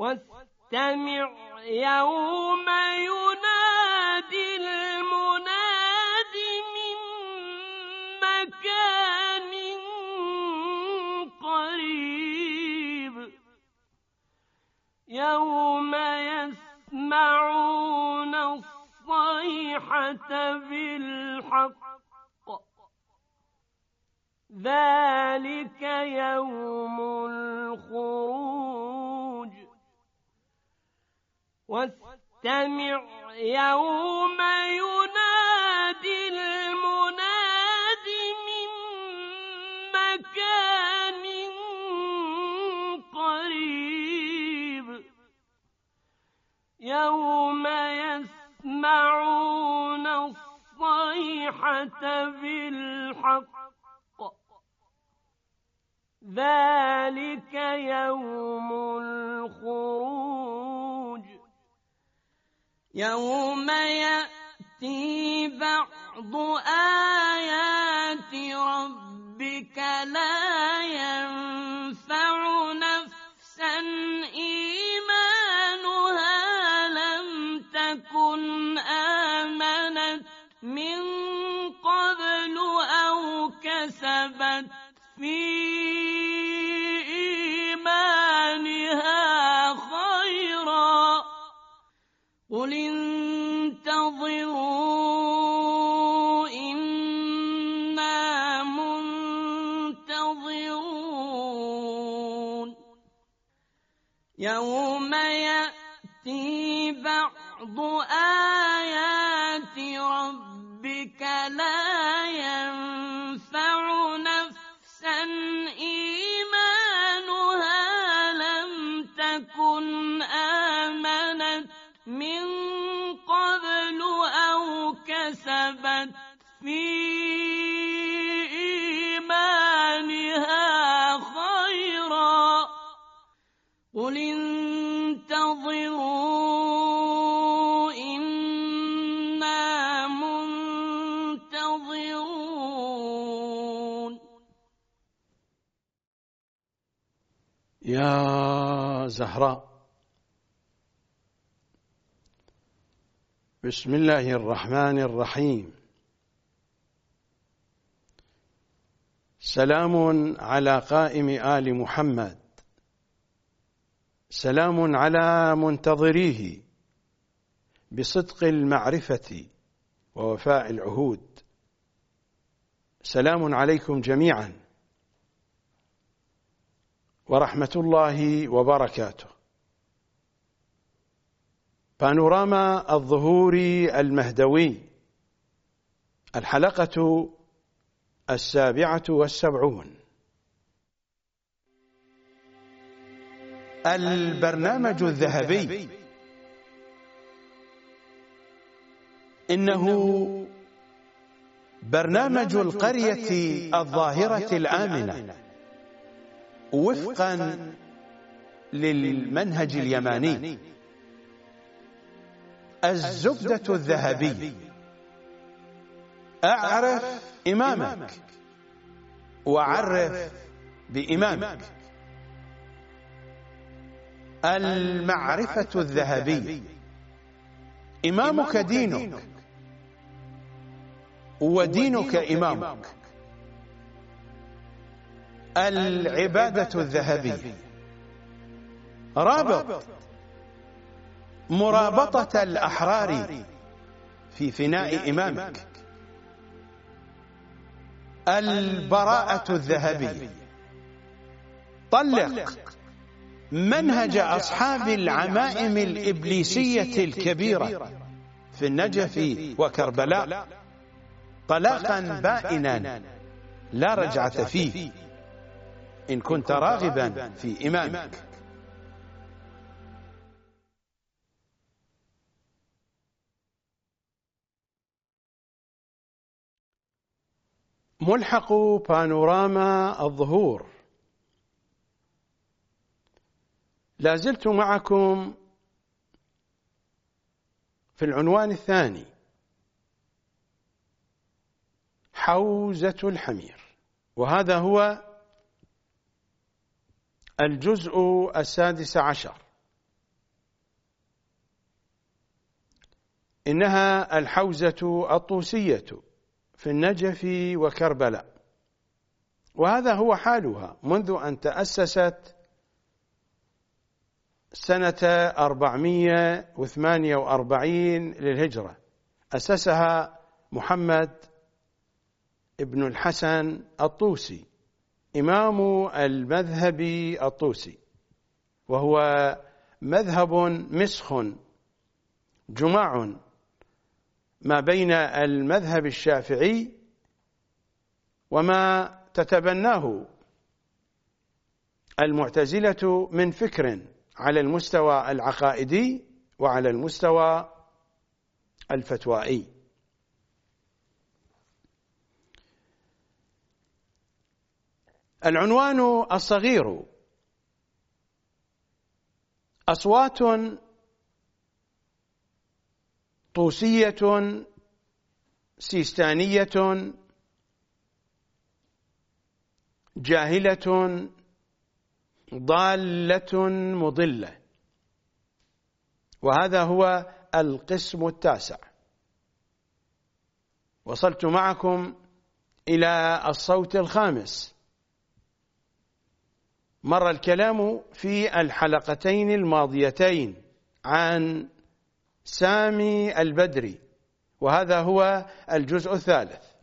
واستمع يوم ينادي المناد من مكان قريب يوم يسمعون الصيحة بالحق ذلك يوم الخروج واستمع يوم ينادي المناد من مكان قريب يوم يسمعون الصيحة بالحق ذلك يوم الخروج يوم يأتي بعض آيات ربك لا ينفع نفسا إيمانها لم تكن آمنت من قبل أو كسبت في قل انتظروا إنا منتظرون يوم يأتي بعض آيات ربك لا ينفع نفسا إيمانها لم تكن آمنت من قبل أو كسبت في إيمانها خيرا قل انتظروا إنا منتظرون. يا زهراء، بسم الله الرحمن الرحيم. سلام على قائم آل محمد، سلام على منتظريه بصدق المعرفة ووفاء العهود. سلام عليكم جميعا ورحمة الله وبركاته. بانوراما الظهور المهدوي، الحلقة 77. البرنامج الذهبي، إنه برنامج القرية الظاهرة الآمنة وفقا للمنهج اليماني. الزبدة الذهبي: أعرف إمامك وعرف بإمامك. المعرفة الذهبي: إمامك دينك ودينك إمامك. العبادة الذهبي: رابط مرابطة الأحرار في فناء إمامك. البراءة الذهبي: طلق منهج أصحاب العمائم الإبليسية الكبيرة في النجف وكربلاء طلاقا بائنا لا رجعة فيه إن كنت راغبا في إمامك. ملحق بانوراما الظهور. لا زلت معكم في العنوان الثاني: حوزة الحمير، وهذا هو الجزء 16. إنها الحوزة الطوسية في النجف وكربلاء، وهذا هو حالها منذ أن تأسست سنة 448 للهجرة. أسسها محمد ابن الحسن الطوسي إمام المذهب الطوسي، وهو مذهب مسخ جمع ما بين المذهب الشافعي وما تتبناه المعتزلة من فكر على المستوى العقائدي وعلى المستوى الفتوائي. العنوان الصغير: أصوات طوسية سيستانية جاهلة ضالة مضلة. وهذا هو القسم التاسع. وصلت معكم إلى الصوت الخامس. مر الكلام في الحلقتين الماضيتين عن سامي البدري، وهذا هو الجزء الثالث.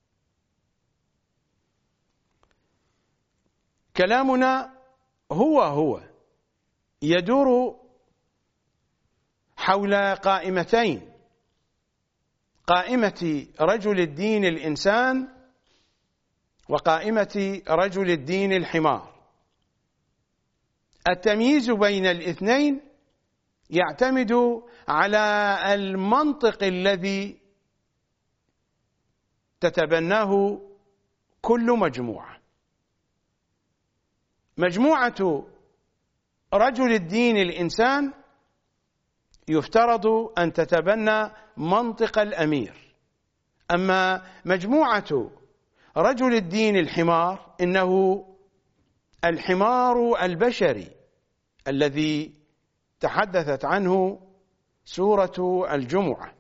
كلامنا هو يدور حول قائمتين: قائمة رجل الدين الإنسان وقائمة رجل الدين الحمار. التمييز بين الاثنين يعتمد على المنطق الذي تتبناه كل مجموعة. مجموعة رجل الدين الإنسان يفترض أن تتبنى منطق الأمير، أما مجموعة رجل الدين الحمار إنه الحمار البشري الذي تحدثت عنه سورة الجمعة.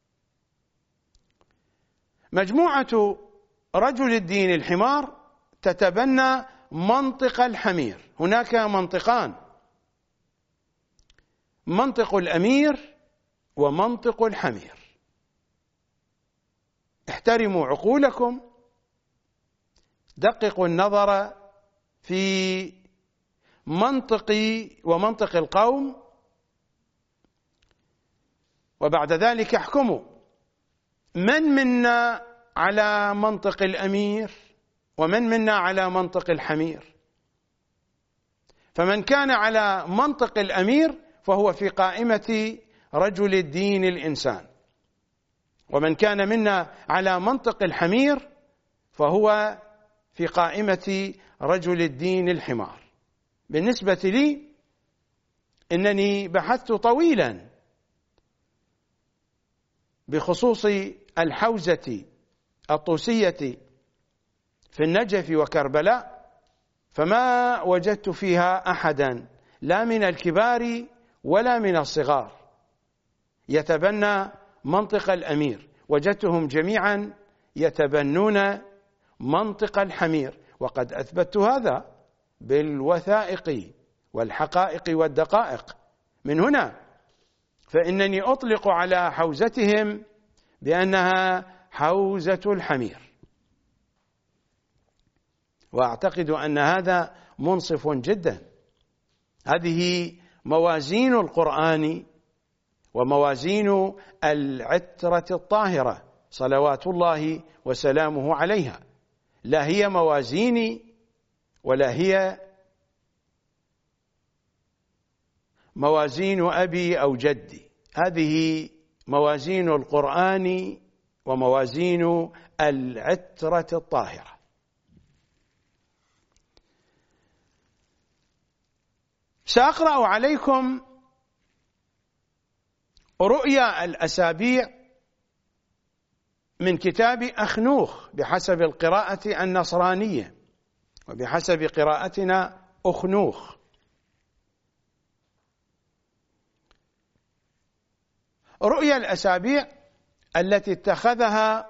مجموعة رجل الدين الحمار تتبنى منطق الحمير. هناك منطقان: منطق الأمير ومنطق الحمير. احترموا عقولكم، دققوا النظر في منطقي ومنطق القوم، وبعد ذلك احكموا من منا على منطق الأمير ومن منا على منطق الحمير. فمن كان على منطق الأمير فهو في قائمة رجل الدين الإنسان، ومن كان منا على منطق الحمير فهو في قائمة رجل الدين الحمار. بالنسبة لي إنني بحثت طويلا بخصوص الحوزة الطوسية في النجف وكربلاء، فما وجدت فيها أحدا لا من الكبار ولا من الصغار يتبنى منطق الأمير. وجدتهم جميعا يتبنون منطق الحمير، وقد أثبتت هذا بالوثائق والحقائق والدقائق. من هنا فإنني أطلق على حوزتهم بأنها حوزة الحمير، وأعتقد أن هذا منصف جدا. هذه موازين القرآن وموازين العترة الطاهرة صلوات الله وسلامه عليها، لا هي موازيني ولا هي موازين أبي أو جدي. هذه موازين القرآن وموازين العترة الطاهرة. سأقرأ عليكم رؤيا الأسابيع من كتاب أخنوخ بحسب القراءة النصرانية، وبحسب قراءتنا أخنوخ. رؤيا الأسابيع التي اتخذها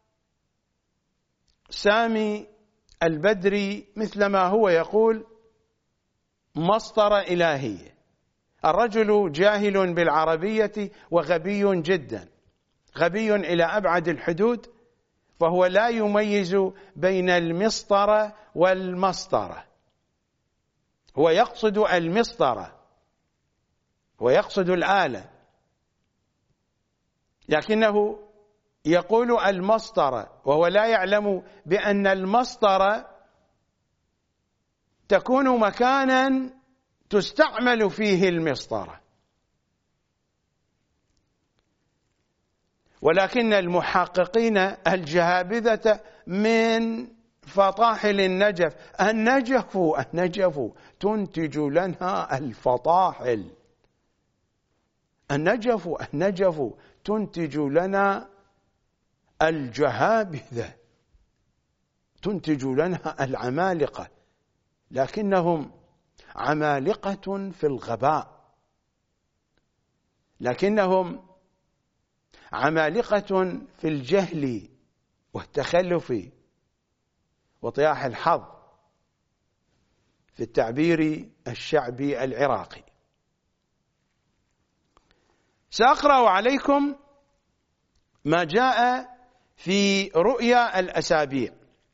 سامي البدري مثلما هو يقول مسطرة إلهية. الرجل جاهل بالعربية وغبي جدا، غبي إلى أبعد الحدود، فهو لا يميز بين المسطرة والمسطرة. هو يقصد المسطرة ويقصد الآلة، لكنه يقول المسطرة وهو لا يعلم بأن المسطرة تكون مكانا تستعمل فيه المسطرة. ولكن المحققين الجهابذة من فطاحل النجف، النجف تنتج لنا الفطاحل، النجف تنتج لنا الجهابذة، تنتج لنا العمالقة، لكنهم عمالقة في الغباء، لكنهم عمالقة في الجهل والتخلف وطياح الحظ في التعبير الشعبي العراقي. سأقرأ عليكم ما جاء في رؤيا الأسابيع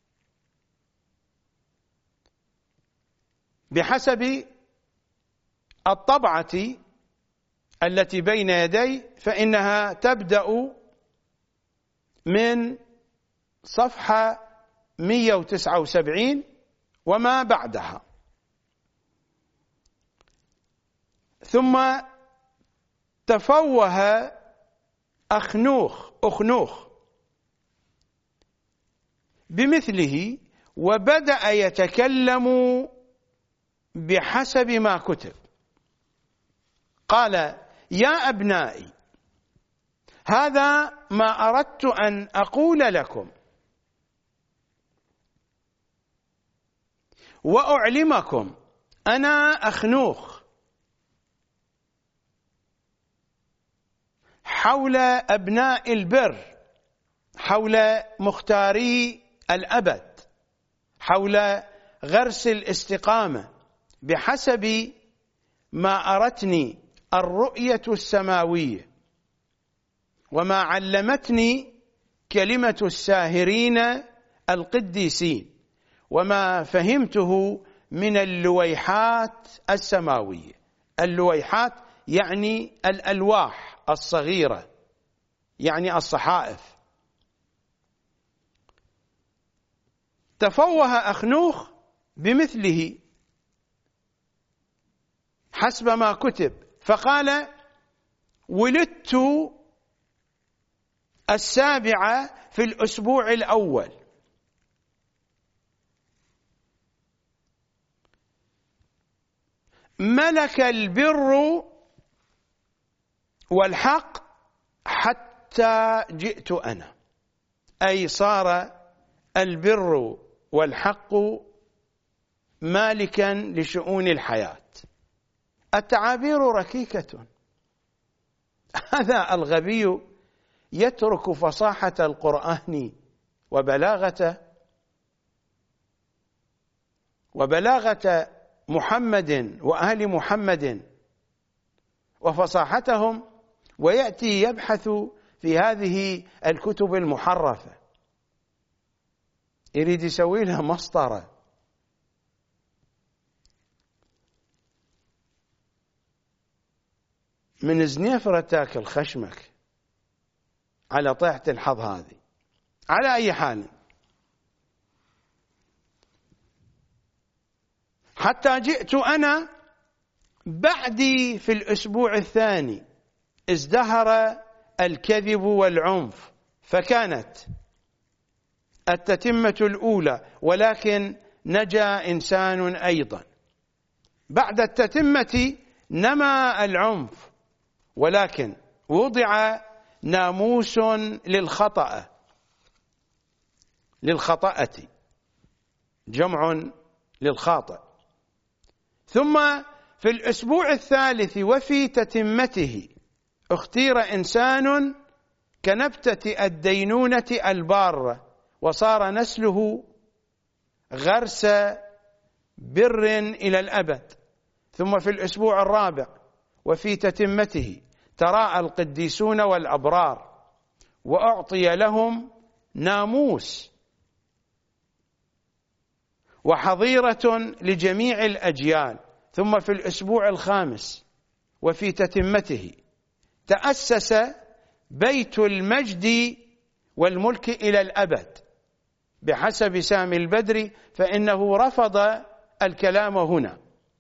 بحسب الطبعة التي بين يدي، فإنها تبدأ من صفحة 179 وما بعدها. ثم تفوه أخنوخ بمثله وبدأ يتكلم بحسب ما كتب. قال: يا أبنائي، هذا ما أردت أن أقول لكم وأعلمكم. أنا أخنوخ حول أبناء البر، حول مختاري الأبد، حول غرس الاستقامة بحسب ما أرتني الرؤية السماوية وما علمتني كلمة الساهرين القديسين وما فهمته من اللويحات السماوية. اللويحات يعني الألواح الصغيرة، يعني الصحائف. تفوه أخنوخ بمثله حسب ما كتب، فقال: ولدت 7 في الأسبوع الأول، ملك البر والحق حتى جئت أنا، أي صار البر والحق مالكا لشؤون الحياة. التعابير ركيكة. هذا الغبي يترك فصاحة القرآن وبلاغة محمد وآل محمد وفصاحتهم، ويأتي يبحث في هذه الكتب المحرفة، يريد يسوي لها مسطرة. من زنيفرة تاكل خشمك على طيحة الحظ هذه. على أي حال، حتى جئت أنا بعدي في الأسبوع الثاني ازدهر الكذب والعنف، فكانت التتمة الأولى، ولكن نجا إنسان أيضا. بعد التتمة نما العنف، ولكن وضع ناموس للخطأة، جمع للخاطئ. ثم في الأسبوع الثالث وفي تتمته اختير إنسان كنبتة الدينونة البارة وصار نسله غرس بر إلى الأبد. ثم في الأسبوع الرابع وفي تتمته تراءى القديسون والأبرار وأعطي لهم ناموس وحظيرة لجميع الأجيال. ثم في الأسبوع الخامس وفي تتمته تأسس بيت المجد والملك إلى الأبد بحسب سامي البدري، فإنه رفض الكلام هنا،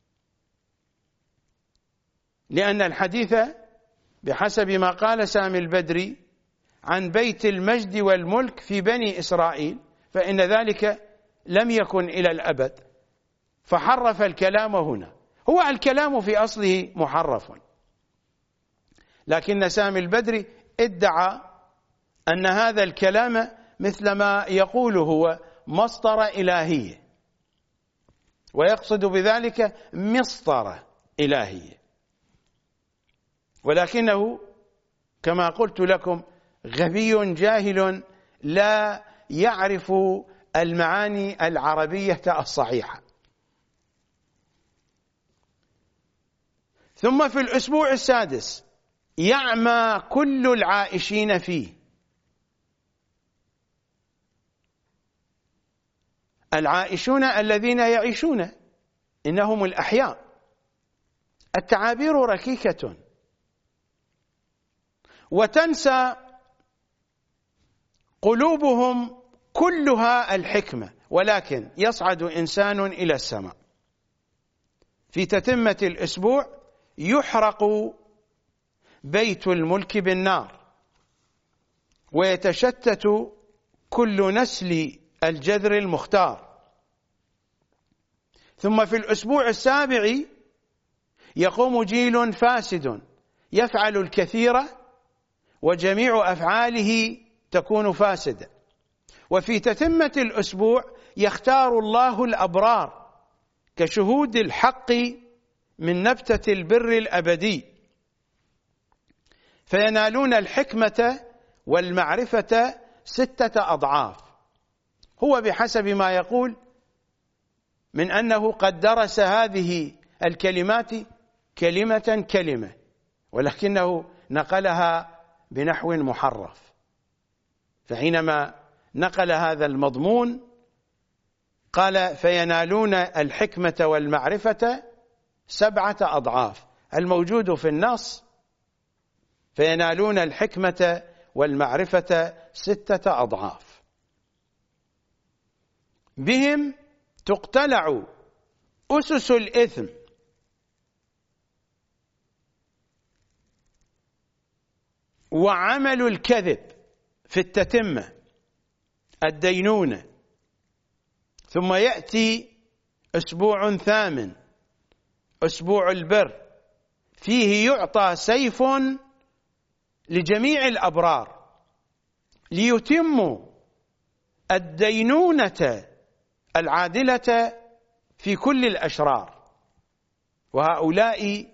لأن الحديث بحسب ما قال سامي البدري عن بيت المجد والملك في بني إسرائيل، فإن ذلك لم يكن إلى الأبد، فحرف الكلام هنا. هو الكلام في أصله محرف، لكن سامي البدري ادعى أن هذا الكلام مثل ما يقول هو مسطرة إلهية، ويقصد بذلك مسطرة إلهية، ولكنه كما قلت لكم غبي جاهل لا يعرف المعاني العربية الصحيحة. ثم في الأسبوع السادس يعمى كل العائشين فيه. العائشون الذين يعيشون، إنهم الأحياء. التعابير ركيكة وتنسى قلوبهم كلها الحكمة، ولكن يصعد إنسان إلى السماء. في تتمة الأسبوع يحرق بيت الملك بالنار ويتشتت كل نسل الجذر المختار. ثم في الأسبوع السابع يقوم جيل فاسد يفعل الكثير وجميع أفعاله تكون فاسدة. وفي تتمة الأسبوع يختار الله الأبرار كشهود الحق من نبتة البر الأبدي، فينالون الحكمة والمعرفة 6 أضعاف. هو بحسب ما يقول من أنه قد درس هذه الكلمات كلمة كلمة، ولكنه نقلها بنحو محرف، فحينما نقل هذا المضمون قال فينالون الحكمة والمعرفة 7 أضعاف. الموجود في النص فينالون الحكمة والمعرفة 6 أضعاف. بهم تقتلع أسس الإثم وعمل الكذب في التتمة الدينونة. ثم يأتي أسبوع ثامن أسبوع البر، فيه يعطى سيف لجميع الأبرار ليتموا الدينونة العادلة في كل الأشرار، وهؤلاء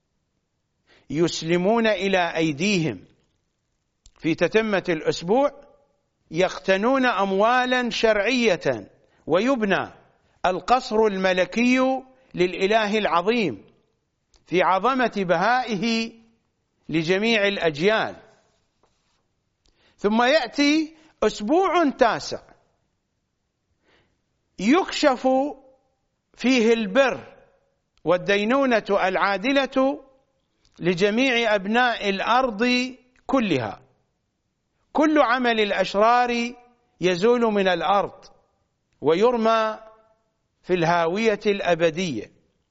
يسلمون إلى أيديهم في تتمة الأسبوع، يقتنون أموالا شرعية، ويبنى القصر الملكي للإله العظيم في عظمة بهائه لجميع الأجيال. ثم يأتي أسبوع تاسع يكشف فيه البر والدينونة العادلة لجميع أبناء الأرض كلها. كل عمل الأشرار يزول من الأرض ويرمى في الهاوية الأبدية،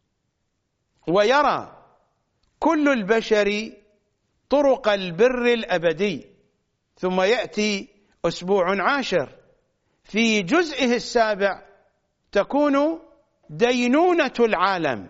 ويرى كل البشر طرق البر الأبدي. ثم يأتي أسبوع عاشر في جزئه السابع تكون دينونة العالم،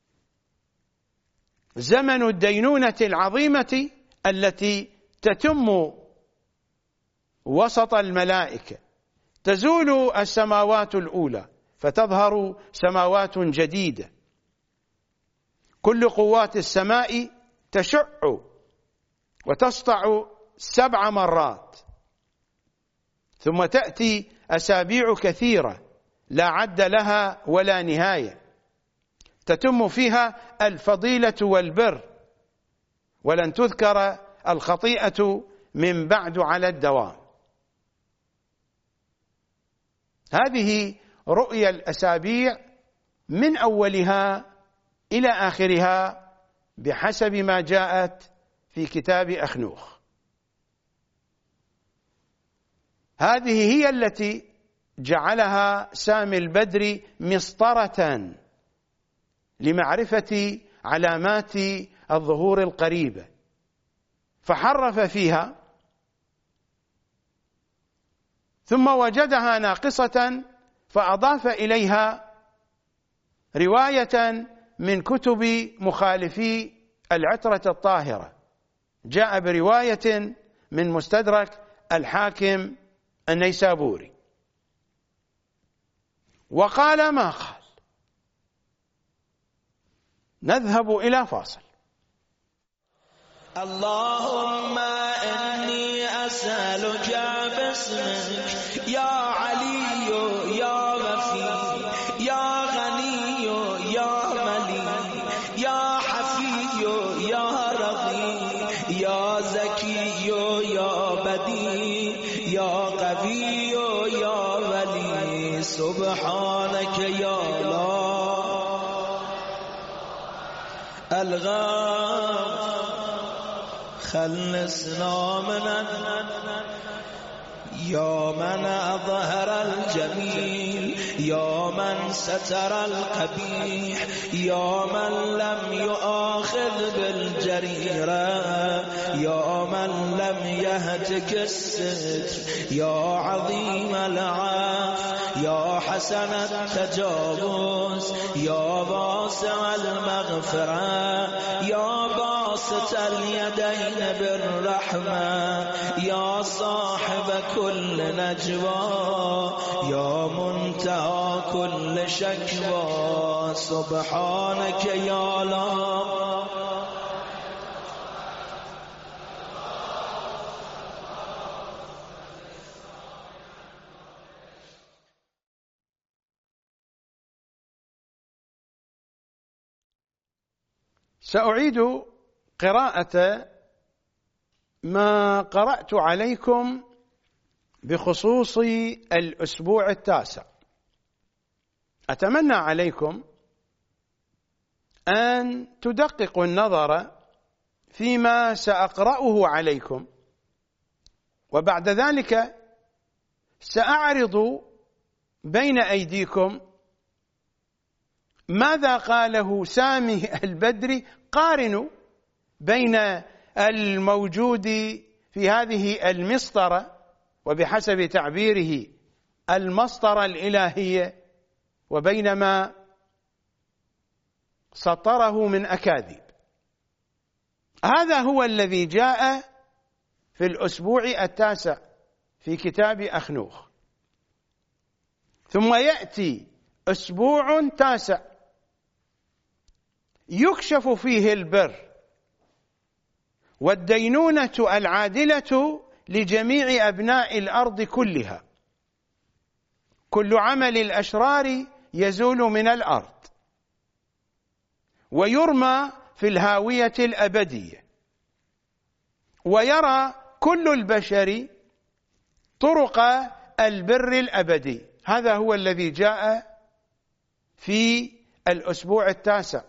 زمن الدينونة العظيمة التي تتم وسط الملائكة. تزول السماوات الأولى فتظهر سماوات جديدة، كل قوات السماء تشع وتسطع 7 مرات، ثم تأتي أسابيع كثيرة لا عد لها ولا نهاية تتم فيها الفضيلة والبر، ولن تذكر الخطيئة من بعد على الدوام. هذه رؤيا الأسابيع من أولها إلى آخرها بحسب ما جاءت في كتاب أخنوخ. هذه هي التي جعلها سامي البدري مسطرة لمعرفة علامات الظهور القريبة، فحرف فيها ثم وجدها ناقصة فأضاف إليها رواية من كتب مخالفي العترة الطاهرة. جاء برواية من مستدرك الحاكم النيسابوري وقال ما قال. نذهب إلى فاصل. اللهم إني أسألك باسمك يا علي يا غفي يا غني يا ملي يا حفي يا رضي يا زكي يا بدي يا قوي يا ولي سبحانك يا الله الغاب خلصنا يا من أظهر الجميل يا من ستر القبيح يا من لم يؤاخذ بالجريرة يا من لم يهتك الستر يا عظيم العفو يا حسن التجاوز يا واسع المغفرة يا باسط اليدين بالرحمة يا صاحب كل نجوى يا منتهى كل شكوى سبحانك يا الله. سأعيد قراءة ما قرأت عليكم بخصوص الأسبوع التاسع. أتمنى عليكم أن تدققوا النظر فيما سأقرأه عليكم، وبعد ذلك سأعرض بين أيديكم ماذا قاله سامي البدري. قارنوا بين الموجود في هذه المسطرة وبحسب تعبيره المسطرة الإلهية وبين ما سطره من أكاذيب. هذا هو الذي جاء في الأسبوع التاسع في كتاب أخنوخ. ثم يأتي أسبوع تاسع يكشف فيه البر والدينونة العادلة لجميع أبناء الأرض كلها. كل عمل الأشرار يزول من الأرض ويرمى في الهاوية الأبدية، ويرى كل البشر طرق البر الأبدي. هذا هو الذي جاء في الأسبوع التاسع،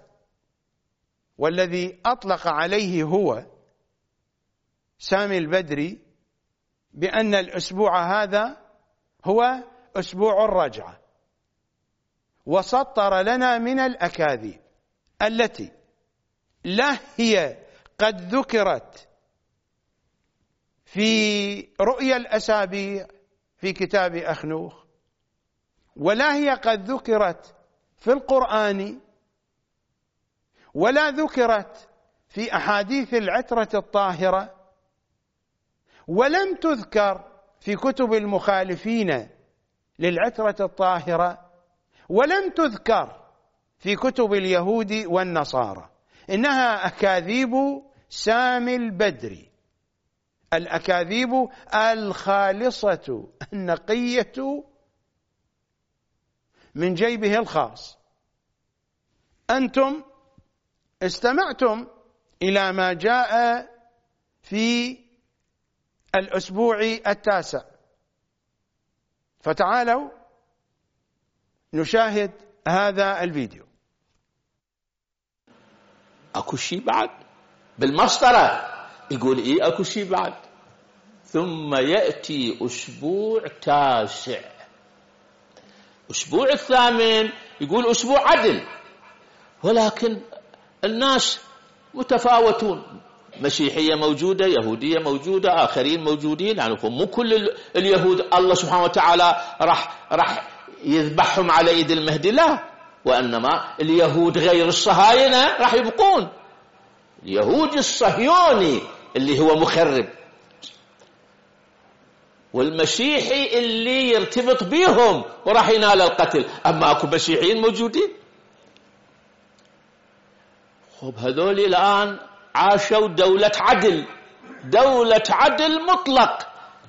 والذي أطلق عليه هو سامي البدري بأن الأسبوع هذا هو أسبوع الرجعة، وسطر لنا من الأكاذيب التي لا هي قد ذكرت في رؤيا الأسابيع في كتاب أخنوخ، ولا هي قد ذكرت في القرآن، ولا ذكرت في أحاديث العترة الطاهرة، ولم تذكر في كتب المخالفين للعترة الطاهرة، ولم تذكر في كتب اليهود والنصارى. إنها أكاذيب سامي البدري الأكاذيب الخالصة النقية من جيبه الخاص. أنتم استمعتم إلى ما جاء في الأسبوع التاسع، فتعالوا نشاهد هذا الفيديو. اكو شيء بعد بالمسطرة يقول ايه اكو شيء بعد. ثم يأتي أسبوع تاسع، أسبوع الثامن يقول أسبوع عدل، ولكن الناس متفاوتون، مسيحية موجودة، يهودية موجودة، آخرين موجودين، يعني مو كل اليهود الله سبحانه وتعالى راح يذبحهم على ايد المهدي، لا، وانما اليهود غير الصهاينة راح يبقون. اليهود الصهيوني اللي هو مخرب، والمسيحي اللي يرتبط بيهم وراح ينال القتل، اما اكو مسيحيين موجودين. خب هذول الان عاشوا دولة عدل، دولة عدل مطلق.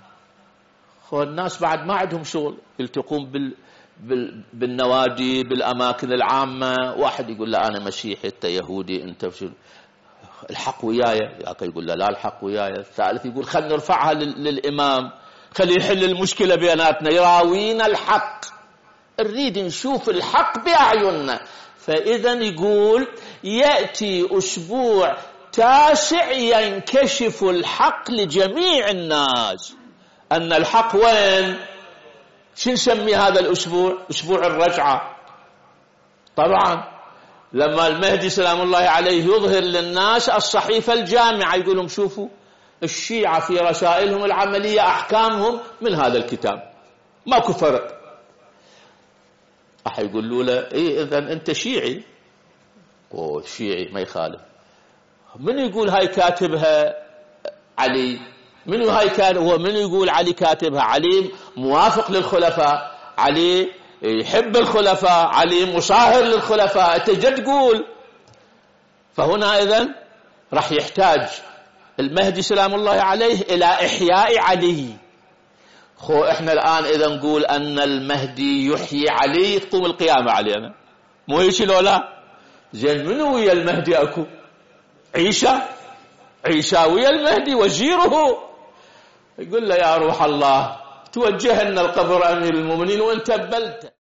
الناس بعد ما عندهم شغل، يلتقون بالنوادي، بالأماكن العامة، واحد يقول لا أنا مسيحي، أنت يهودي، أنت الحق وياي، يقول لا الحق وياي. الثالث يقول خلنا نرفعها للإمام، خلي يحل المشكلة بيناتنا، يراوينا الحق، نريد نشوف الحق بأعيننا. فإذا يقول يأتي أسبوع تاسع ينكشف الحق لجميع الناس. أن الحق وين؟ شو نسمي هذا الأسبوع؟ أسبوع الرجعة. طبعا لما المهدي سلام الله عليه يظهر للناس الصحيفة الجامعة، يقول لهم شوفوا الشيعة في رسائلهم العملية أحكامهم من هذا الكتاب، ماكو فرق. راح يقولوا له إيه إذن أنت شيعي؟ شيعي ما يخالف. من يقول هاي كاتبها علي؟ من هاي كان هو؟ من يقول علي كاتبها؟ علي موافق للخلفاء، علي يحب الخلفاء، علي مصاهر للخلفاء، انت جد تقول. فهنا اذن راح يحتاج المهدي سلام الله عليه الى احياء علي. احنا الان اذا نقول ان المهدي يحيي علي تقوم القيامه علينا، مو هيك لولا؟ زين منو ويا المهدي اكو؟ عيسى ويا المهدي وزيره. يقول له يا روح الله توجه لنا القبر امير المؤمنين وانت بلت.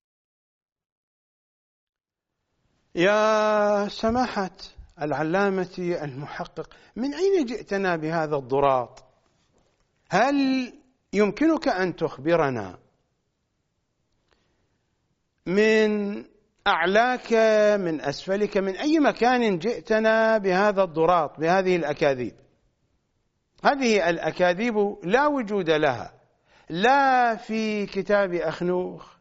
يا سماحة العلامة المحقق، من أين جئتنا بهذا الضراط؟ هل يمكنك أن تخبرنا من أعلاك من أسفلك من أي مكان جئتنا بهذا الضراط، بهذه الأكاذيب؟ هذه الأكاذيب لا وجود لها لا في كتاب أخنوخ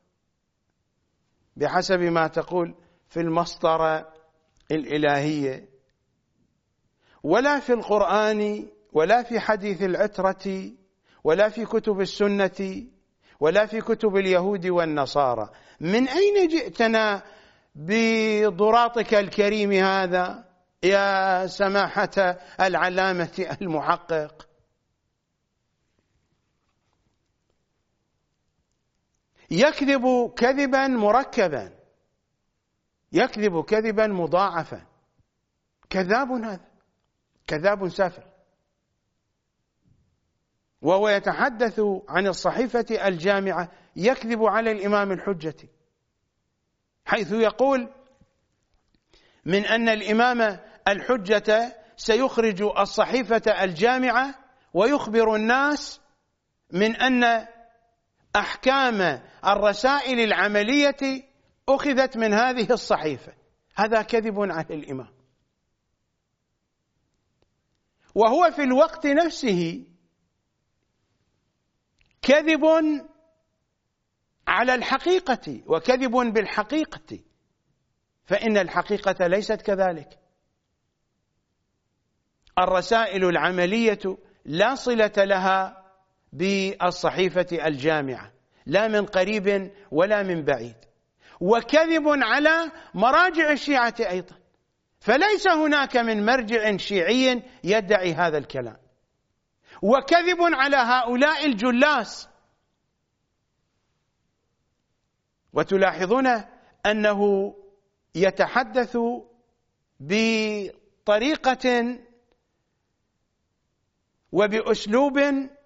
بحسب ما تقول في المسطرة الإلهية، ولا في القرآن، ولا في حديث العترة، ولا في كتب السنة، ولا في كتب اليهود والنصارى. من أين جئتنا بضراطك الكريم هذا يا سماحة العلامة المحقق؟ يكذب كذبا مركبا، يكذب كذبا مضاعفا، كذاب، هذا كذاب سافر. وهو يتحدث عن الصحيفة الجامعة، يكذب على الإمام الحجة، حيث يقول من أن الإمام الحجة سيخرج الصحيفة الجامعة ويخبر الناس من أن أحكام الرسائل العملية أخذت من هذه الصحيفة. هذا كذب على الإمام، وهو في الوقت نفسه كذب على الحقيقة وكذب بالحقيقة، فإن الحقيقة ليست كذلك. الرسائل العملية لا صلة لها بالصحيفة الجامعة، لا من قريب ولا من بعيد، وكذب على مراجع الشيعة أيضا، فليس هناك من مرجع شيعي يدعي هذا الكلام. وكذب على هؤلاء الجلاس. وتلاحظون أنه يتحدث بطريقة وبأسلوب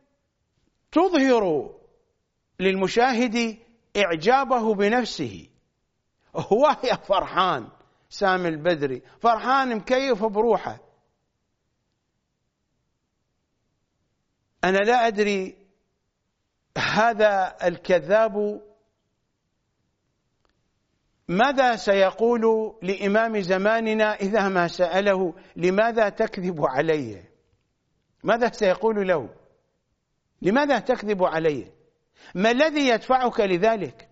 تظهر للمشاهد إعجابه بنفسه. هو يا فرحان سامي البدري، فرحان مكيف بروحه. أنا لا أدري هذا الكذاب ماذا سيقول لإمام زماننا إذا ما سأله لماذا تكذب علي؟ ماذا سيقول له؟ لماذا تكذب علي؟ ما الذي يدفعك لذلك؟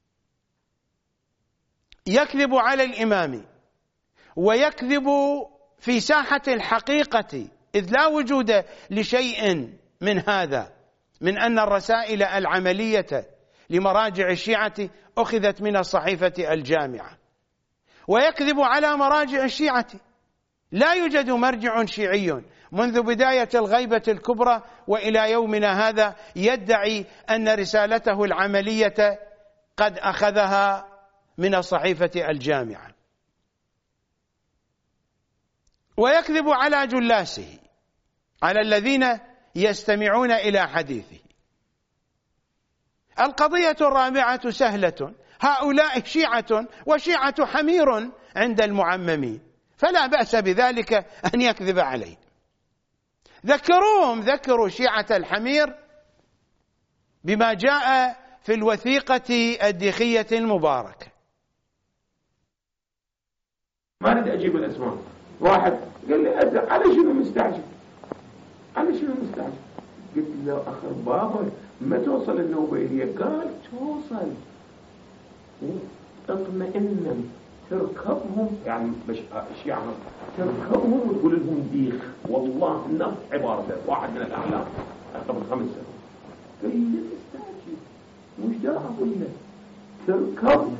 يكذب على الإمام ويكذب في ساحة الحقيقة، إذ لا وجود لشيء من هذا، من أن الرسائل العملية لمراجع الشيعة أخذت من الصحيفة الجامعة، ويكذب على مراجع الشيعة. لا يوجد مرجع شيعي منذ بداية الغيبة الكبرى وإلى يومنا هذا يدعي أن رسالته العملية قد أخذها من الصحيفة الجامعة. ويكذب على جلاسه، على الذين يستمعون إلى حديثه. القضية الرابعة سهلة، هؤلاء شيعة وشيعة حمير عند المعممين، فلا بأس بذلك أن يكذب عليه. ذكروا شيعة الحمير بما جاء في الوثيقة الديخية المباركة. ما أريد أجيب الأسماء. واحد قال لي على شنو مستعجل؟ على شنو مستعجل؟ قلت له أخر بابا ما توصل النوبيلية؟ قال توصل. اطمئن، تركبهم يعني الشيعة تركبهم وتقول لهم ديخ. والله نفس عبارته واحد من الأعلام قبل 5 سنوات. قال لي مستعجل، مش دا أقول له تركب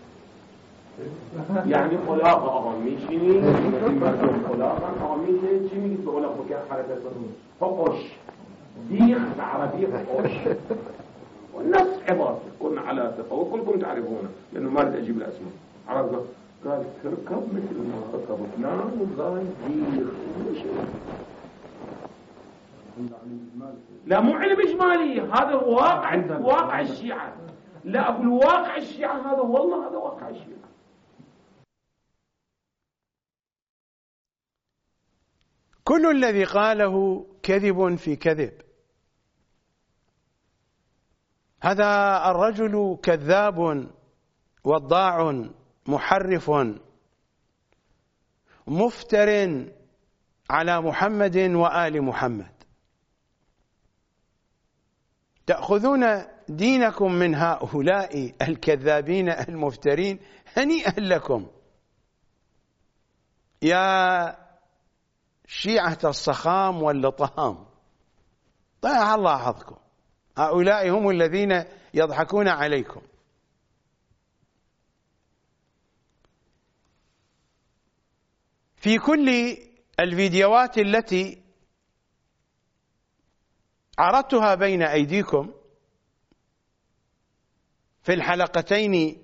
يعني خلاقة أغامي شيني خلاقة أغامي شيني بقول لك بكير حركة فقش ديخ العربية فقش. والنص عبارة كنا على ثقة وكلكم تعرفونه لأنه ما أريد أجيب الأسماء. عرفت؟ قال تركب مثل ما ركب فلان وقال ديخ. لا مو علم إجمالي، هذا واقع الشيعة. لا أقول واقع الشيعة، هذا والله هذا واقع الشيعة. كل الذي قاله كذب في كذب. هذا الرجل كذاب وضاع محرف مفتر على محمد وآل محمد. تأخذون دينكم من هؤلاء الكذابين المفترين، هنيئا لكم يا شيعة الصخام واللطام. ضيع الله حظكم، هؤلاء هم الذين يضحكون عليكم. في كل الفيديوهات التي عرضتها بين أيديكم في الحلقتين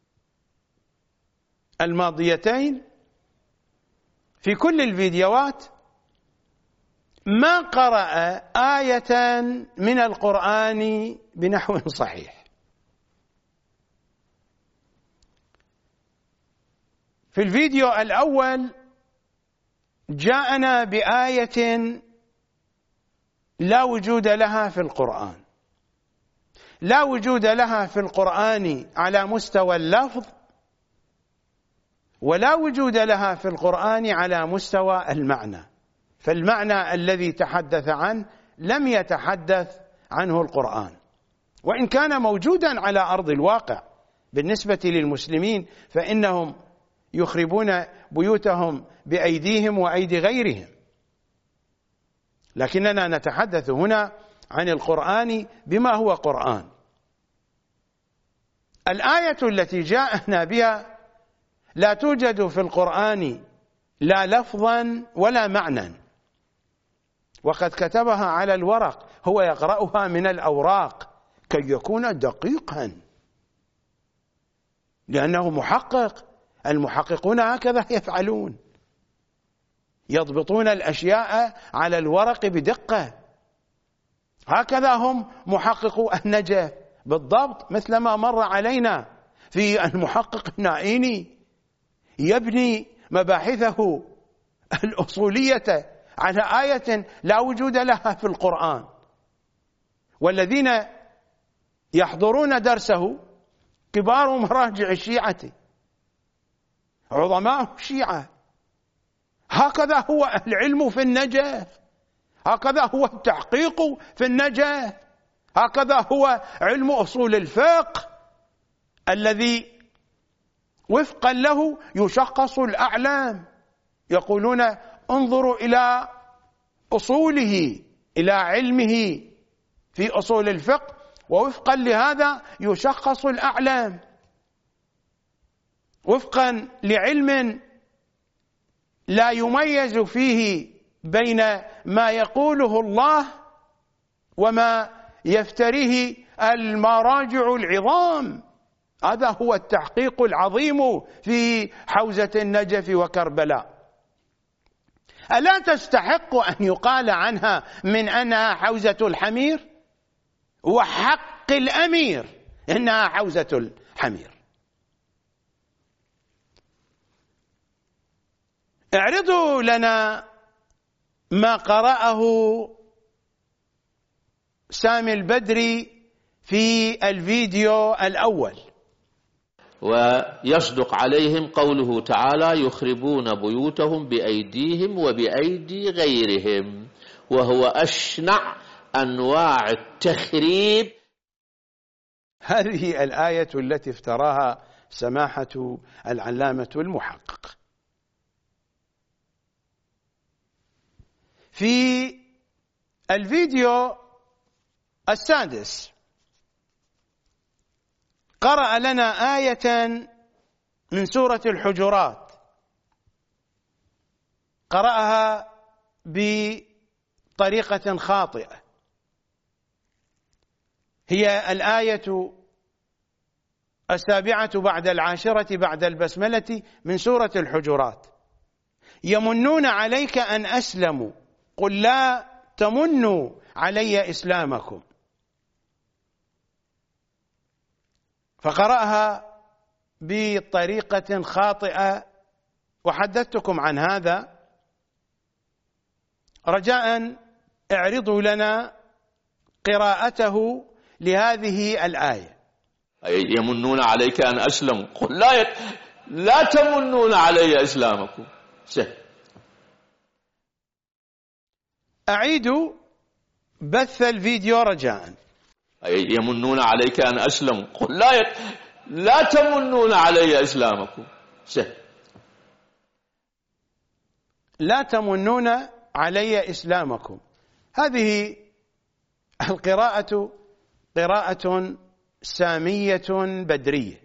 الماضيتين، في كل الفيديوهات ما قرأ آية من القرآن بنحو صحيح. في الفيديو الأول جاءنا بآية لا وجود لها في القرآن، لا وجود لها في القرآن على مستوى اللفظ، ولا وجود لها في القرآن على مستوى المعنى. فالمعنى الذي تحدث عنه لم يتحدث عنه القرآن، وإن كان موجودا على أرض الواقع بالنسبة للمسلمين، فإنهم يخربون بيوتهم بأيديهم وأيدي غيرهم. لكننا نتحدث هنا عن القرآن بما هو قرآن. الآية التي جاءنا بها لا توجد في القرآن لا لفظا ولا معنى، وقد كتبها على الورق، هو يقرأها من الأوراق كي يكون دقيقا، لأنه محقق. المحققون هكذا يفعلون، يضبطون الأشياء على الورق بدقة. هكذا هم محققو النجف بالضبط، مثل ما مر علينا في المحقق النائيني، يبني مباحثه الأصولية على آية لا وجود لها في القرآن، والذين يحضرون درسه كبار مراجع الشيعة، عظماء الشيعة. هكذا هو العلم في النجف، هكذا هو التحقيق في النجف، هكذا هو علم أصول الفقه الذي وفقا له يشخص الأعلام. يقولون انظروا إلى أصوله، إلى علمه في أصول الفقه، ووفقا لهذا يشخص الأعلام، وفقا لعلم لا يميز فيه بين ما يقوله الله وما يفتريه المراجع العظام. هذا هو التحقيق العظيم في حوزة النجف وكربلاء. ألا تستحق أن يقال عنها من أنها حوزة الحمير؟ وحق الأمير إنها حوزة الحمير. اعرضوا لنا ما قرأه سامي البدري في الفيديو الأول. ويصدق عليهم قوله تعالى: يخربون بيوتهم بأيديهم وبأيدي غيرهم، وهو أشنع أنواع التخريب. هذه الآية التي افتراها سماحة العلامة المحقق. في الفيديو السادس قرأ لنا آية من سورة الحجرات، قرأها بطريقة خاطئة. هي الآية 7 بعد 10 بعد البسملة من سورة الحجرات. يمنون عليك أن أسلموا قل لا تمنوا علي إسلامكم. فقرأها بطريقة خاطئة، وحدثتكم عن هذا. رجاء اعرضوا لنا قراءته لهذه الآية. يمنون عليك أن أسلموا قل لا تمنون علي إسلامكم. أعيد بث الفيديو رجاء. يمنون عليك أن أسلموا قل لا تمنون علي إسلامكم. لا تمنون علي إسلامكم. هذه القراءة قراءة سامية بدرية.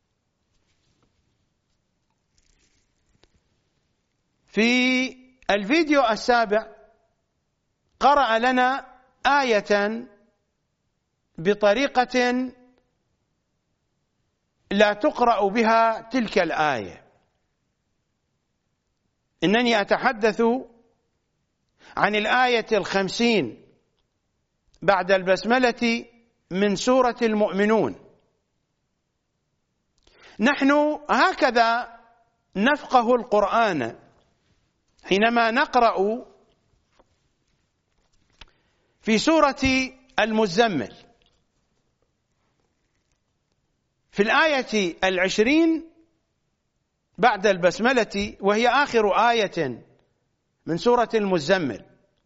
في الفيديو السابع قرأ لنا آية بطريقة لا تقرأ بها تلك الآية. إنني أتحدث عن الآية 50 بعد البسملة من سورة المؤمنون. نحن هكذا نفقه القرآن حينما نقرأ في سورة المزمل في الآية 20 بعد البسملة، وهي آخر آية من سورة المزمل،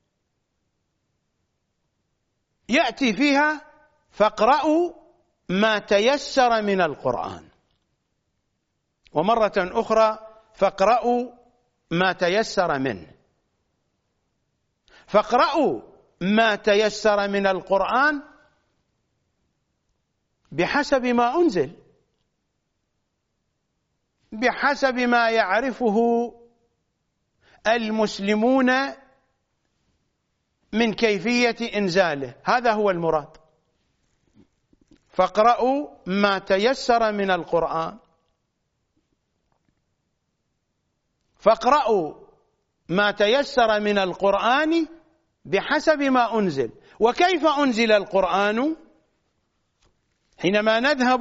يأتي فيها فاقرأوا ما تيسر من القرآن، ومرة أخرى فاقرأوا ما تيسر منه. فاقرأوا ما تيسر من القرآن بحسب ما أنزل، بحسب ما يعرفه المسلمون من كيفية إنزاله، هذا هو المراد. فاقرأوا ما تيسر من القرآن، فاقرأوا ما تيسر من القرآن بحسب ما أنزل. وكيف أنزل القرآن؟ حينما نذهب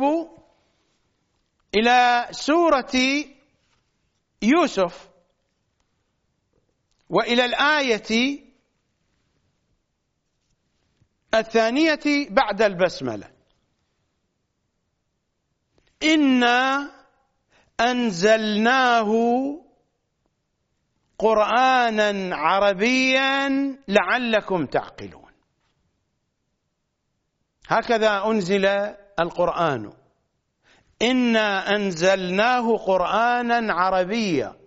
إلى سورة يوسف وإلى الآية الثانية بعد البسملة: إنا أنزلناه قرآنا عربيا لعلكم تعقلون. هكذا أنزل القرآن، إنا أنزلناه قرآنا عربيا.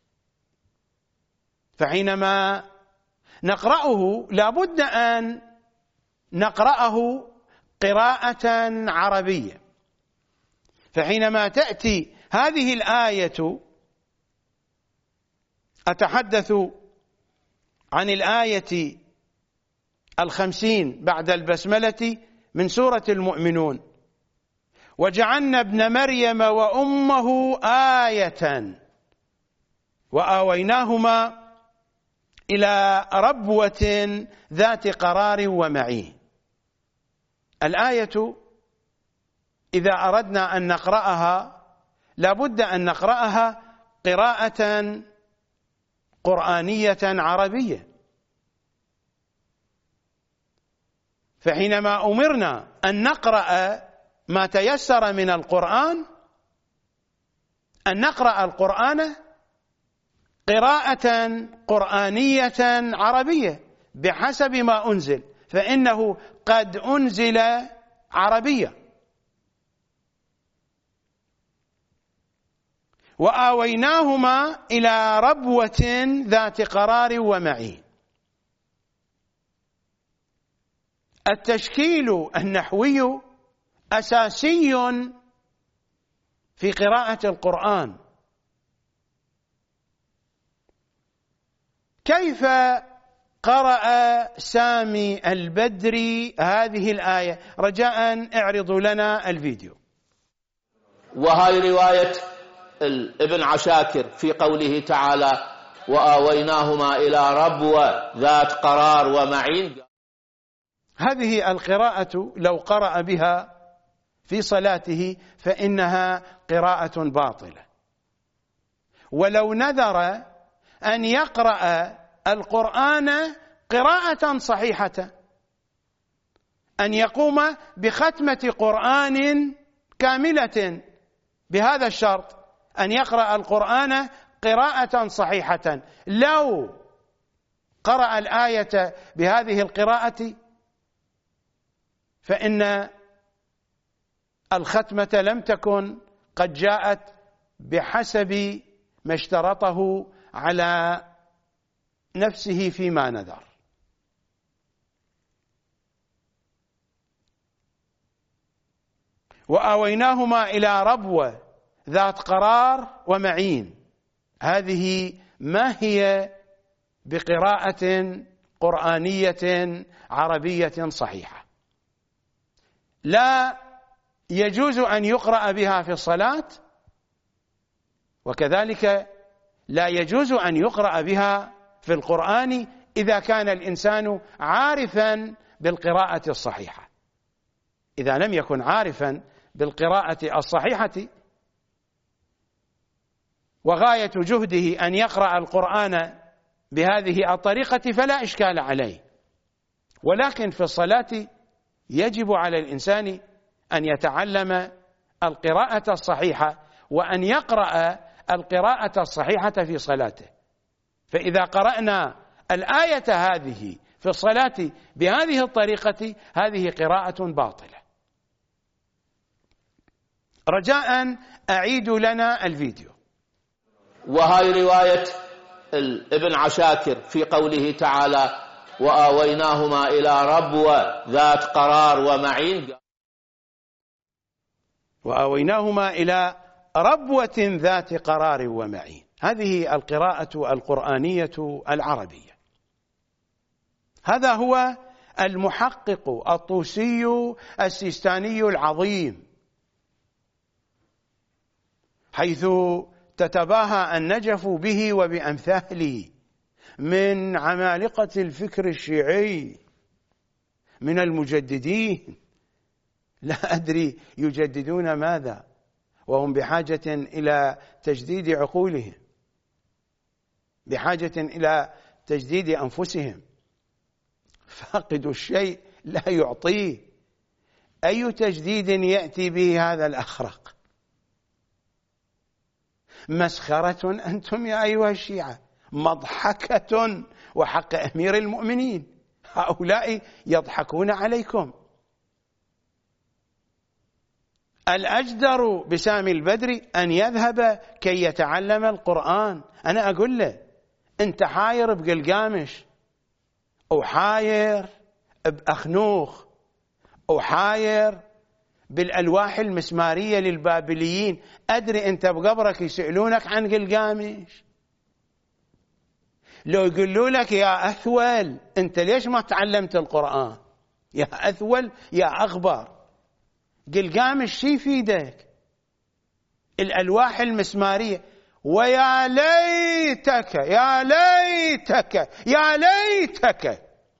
فحينما نقرأه لابد أن نقرأه قراءة عربية. فحينما تأتي هذه الآية، أتحدث عن الآية 50 بعد البسملة من سورة المؤمنون: وجعلنا ابن مريم وأمه آية وآويناهما إلى ربوة ذات قرار ومعين. الآية إذا أردنا أن نقرأها لابد أن نقرأها قراءة قرآنية عربية. فحينما أمرنا أن نقرأ ما تيسر من القرآن، أن نقرأ القرآن قراءة قرآنية عربية بحسب ما أنزل، فإنه قد أنزل عربيا. وآويناهما إلى ربوة ذات قرار ومعين. التشكيل النحوي أساسي في قراءة القرآن. كيف قرأ سامي البدري هذه الآية؟ رجاء اعرضوا لنا الفيديو. وهاي رواية ابن عساكر في قوله تعالى: وآويناهما إلى ربوة ذات قرار ومعين. هذه القراءة لو قرأ بها في صلاته فإنها قراءة باطلة. ولو نذر أن يقرأ القرآن قراءة صحيحة، أن يقوم بختمة قرآن كاملة بهذا الشرط، أن يقرأ القرآن قراءة صحيحة، لو قرأ الآية بهذه القراءة فإن الختمة لم تكن قد جاءت بحسب ما اشترطه على نفسه فيما نذر. وآويناهما إلى ربوة ذات قرار ومعين، هذه ما هي بقراءة قرآنية عربية صحيحة. لا يجوز أن يقرأ بها في الصلاة، وكذلك لا يجوز أن يقرأ بها في القرآن إذا كان الإنسان عارفا بالقراءة الصحيحة. إذا لم يكن عارفا بالقراءة الصحيحة وغاية جهده أن يقرأ القرآن بهذه الطريقة فلا إشكال عليه. ولكن في الصلاة يجب على الإنسان أن يتعلم القراءة الصحيحة وأن يقرأ القراءة الصحيحة في صلاته. فإذا قرأنا الآية هذه في الصلاة بهذه الطريقة هذه قراءة باطلة. رجاء أعيدوا لنا الفيديو. وهاي رواية ابن عساكر في قوله تعالى: وآويناهما إلى ربوة ذات قرار ومعين. وآويناهما إلى ربوة ذات قرار ومعين، هذه القراءة القرآنية العربية. هذا هو المحقق الطوسي السيستاني العظيم، حيث تتباهى النجف به وبأمثاله من عمالقة الفكر الشيعي، من المجددين. لا أدري يجددون ماذا، وهم بحاجة إلى تجديد عقولهم، بحاجة إلى تجديد أنفسهم. فاقد الشيء لا يعطيه، أي تجديد يأتي به هذا الأخرق؟ مسخرة أنتم يا أيها الشيعة، مضحكة، وحق أمير المؤمنين هؤلاء يضحكون عليكم. الأجدر بسامي البدري أن يذهب كي يتعلم القرآن. أنا أقول له أنت حاير بقلقامش، وحاير بأخنوخ، وحاير بالألواح المسمارية للبابليين. أدري أنت بقبرك يسألونك عن قلقامش، لو يقولوا لك يا أثول أنت ليش ما تعلمت القرآن؟ يا أثول يا أغبر، قلقامش شي يفيدك؟ الألواح المسمارية. ويا ليتك يا ليتك يا ليتك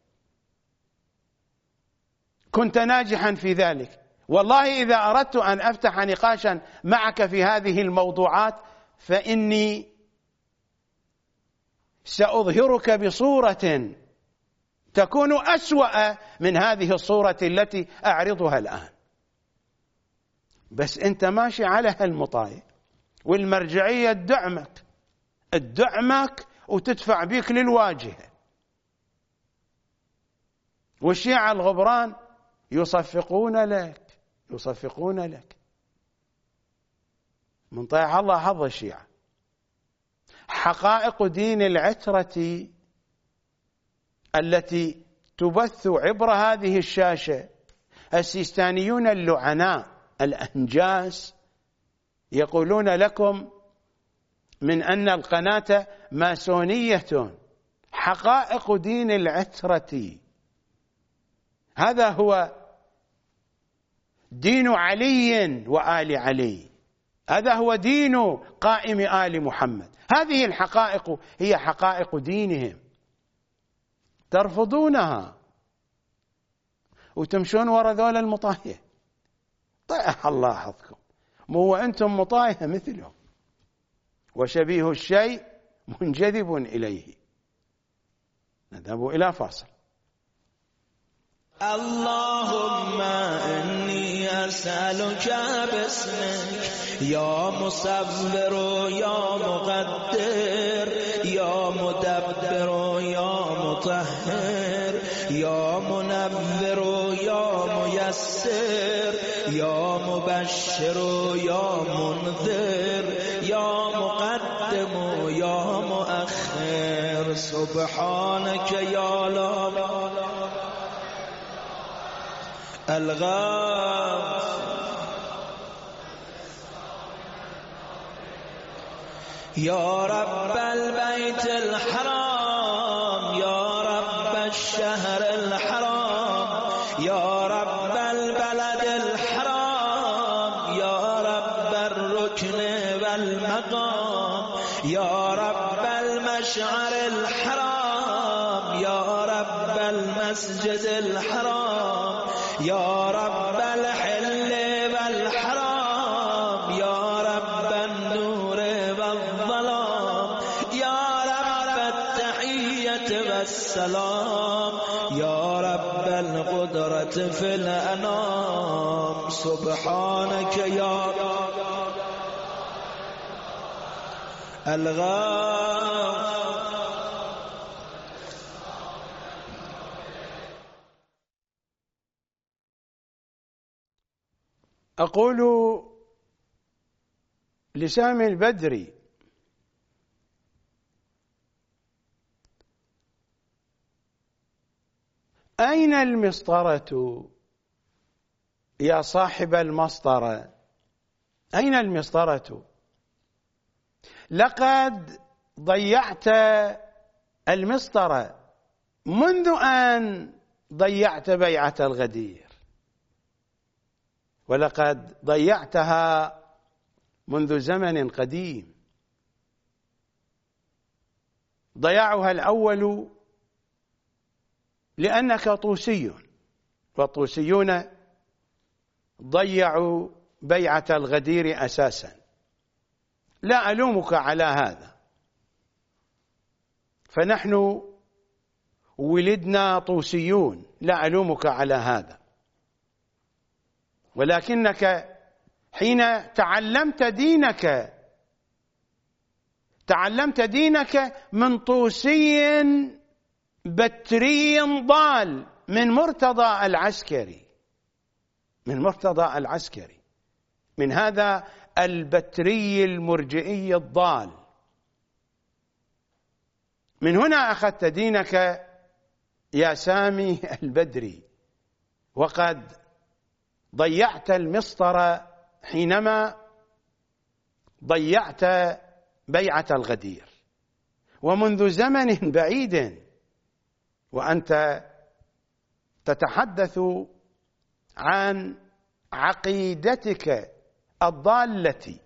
كنت ناجحا في ذلك. والله إذا أردت أن أفتح نقاشا معك في هذه الموضوعات فإني سأظهرك بصورة تكون أسوأ من هذه الصورة التي أعرضها الآن. بس أنت ماشي على هالمطايا، والمرجعية تدعمك وتدفع بيك للواجهة، والشيعة الغبران يصفقون لك من طيع الله حظ الشيعة. حقائق دين العترة التي تبث عبر هذه الشاشة، السيستانيون اللعناء الأنجاس يقولون لكم من أن القناة ماسونية. حقائق دين العترة، هذا هو دين علي وآل علي، هذا هو دين قائم آل محمد. هذه الحقائق هي حقائق دينهم، ترفضونها وتمشون وراء ذول المطاية. طيح الله حظكم، مو أنتم مطاية مثلهم، وشبيه الشيء منجذب إليه. نذهب إلى فاصل. اللهم إني أسألك باسمك يا مصبر يا مقدر يا مدبر يا مطهر يا منور يا ميسر يا مبشر يا منذر يا مقدم يا مؤخر. سبحانك يا لا الغاث يا رب البيت الحرام يا رب الشهر الحرام يا رب البلد الحرام يا رب الركن والمقام يا رب المشعر الحرام يا رب المسجد الحرام يا رب الحل والحرام يا رب النور والظلام يا رب التحية والسلام يا رب القدرة في الأنام. سبحانك يا الغاث أقول لسامي البدري: أين المسطرة يا صاحب المسطرة؟ أين المسطرة؟ لقد ضيعت المسطرة منذ أن ضيعت بيعة الغدير، ولقد ضيعتها منذ زمن قديم. ضياعها الأول لأنك طوسي، والطوسيون ضيعوا بيعة الغدير أساسا. لا ألومك على هذا، فنحن ولدنا طوسيون، لا ألومك على هذا، ولكنك حين تعلمت دينك من طوسي بتري ضال، من مرتضى العسكري، من هذا البتري المرجئي الضال. من هنا أخذت دينك يا سامي البدري، وقد ضيعت المسطر حينما ضيعت بيعة الغدير، ومنذ زمن بعيد وأنت تتحدث عن عقيدتك الضالة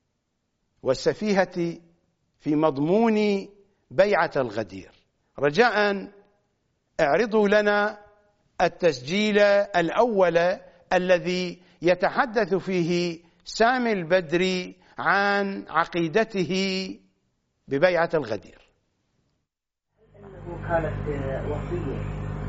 والسفيهة في مضمون بيعة الغدير. رجاء اعرضوا لنا التسجيل الأول الذي يتحدث فيه سامي البدري عن عقيدته ببيعة الغدير. أنه كانت وصية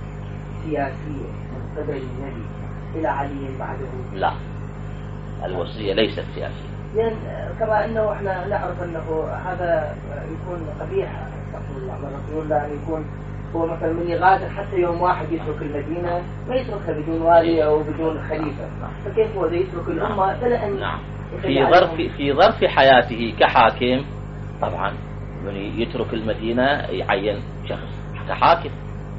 سياسية من قبل النبي إلى علي بعده؟ لا، الوصية ليست سياسية. كما أنه احنا نعرف أنه هذا يكون قبيح، استغفر الله مرة، يقول لا يكون هو مثلا من يغادر حتى يوم واحد يترك المدينة، ما يتركها بدون والي أو بدون خليفة، فكيف هو يترك الأمة إلى أن في ظرف حياته كحاكم طبعا من يترك المدينة يعين شخص كحاكم.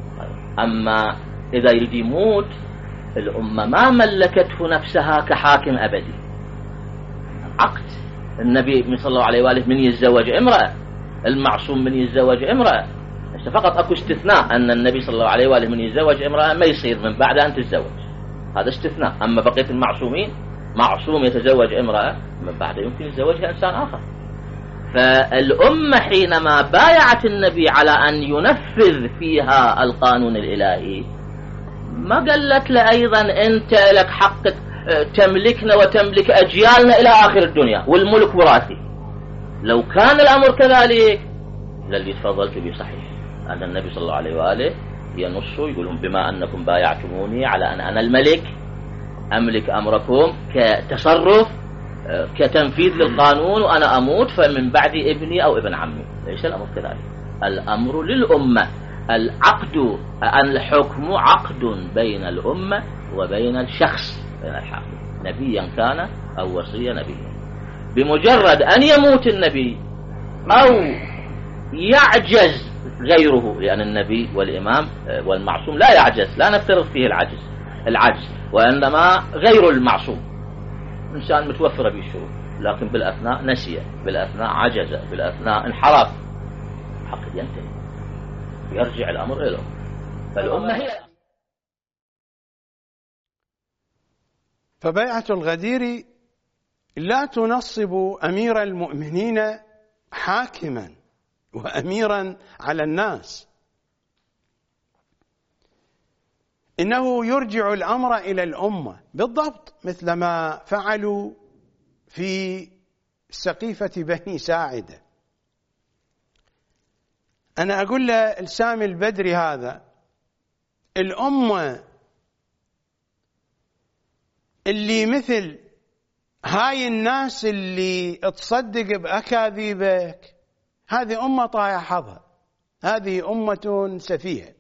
أما إذا يريد يموت الأمة ما ملكته نفسها كحاكم أبدي. عقد النبي صلى الله عليه وآله من يتزوج امرأة، المعصوم من يتزوج امرأة، فقط أكو استثناء أن النبي صلى الله عليه وآله من يتزوج امرأة ما يصير من بعد أن تتزوج، هذا استثناء. أما بقية المعصومين، معصوم يتزوج امرأة من بعد يمكن يتزوجها إنسان آخر. فالأمة حينما بايعت النبي على أن ينفذ فيها القانون الإلهي ما قالت له أيضا أنت لك حق تملكنا وتملك أجيالنا إلى آخر الدنيا والملك وراثي. لو كان الأمر كذلك للي تفضلت به صحيح أن النبي صلى الله عليه وآله ينصوا يقولون بما أنكم بايعتموني على أن أنا الملك أملك أمركم كتصرف كتنفيذ للقانون وأنا أموت فمن بعد ابني أو ابن عمي. ليس الأمر كذلك، الأمر للأمة. الحكم عقد بين الأمة وبين الشخص، بين الحاكم نبيا كان أو وصي نبيا. بمجرد أن يموت النبي أو يعجز غيره، لأن النبي والإمام والمعصوم لا يعجز، لا نفترض فيه العجز، وإنما غير المعصوم إنسان متوفر به الشروط، لكن بالأثناء نسي، بالأثناء عجز، بالأثناء انحرف، حق ينتهي، يرجع الأمر إليه. فالأمة هي. فبيعة الغدير لا تنصب أمير المؤمنين حاكما وأميرا على الناس، إنه يرجع الأمر إلى الأمة بالضبط مثل ما فعلوا في سقيفة بني ساعدة. أنا أقول لسامي البدري هذا، الأمة اللي مثل هاي الناس اللي تصدق بأكاذيبك، هذه أمة طايح حظها، هذه أمة سفيهة.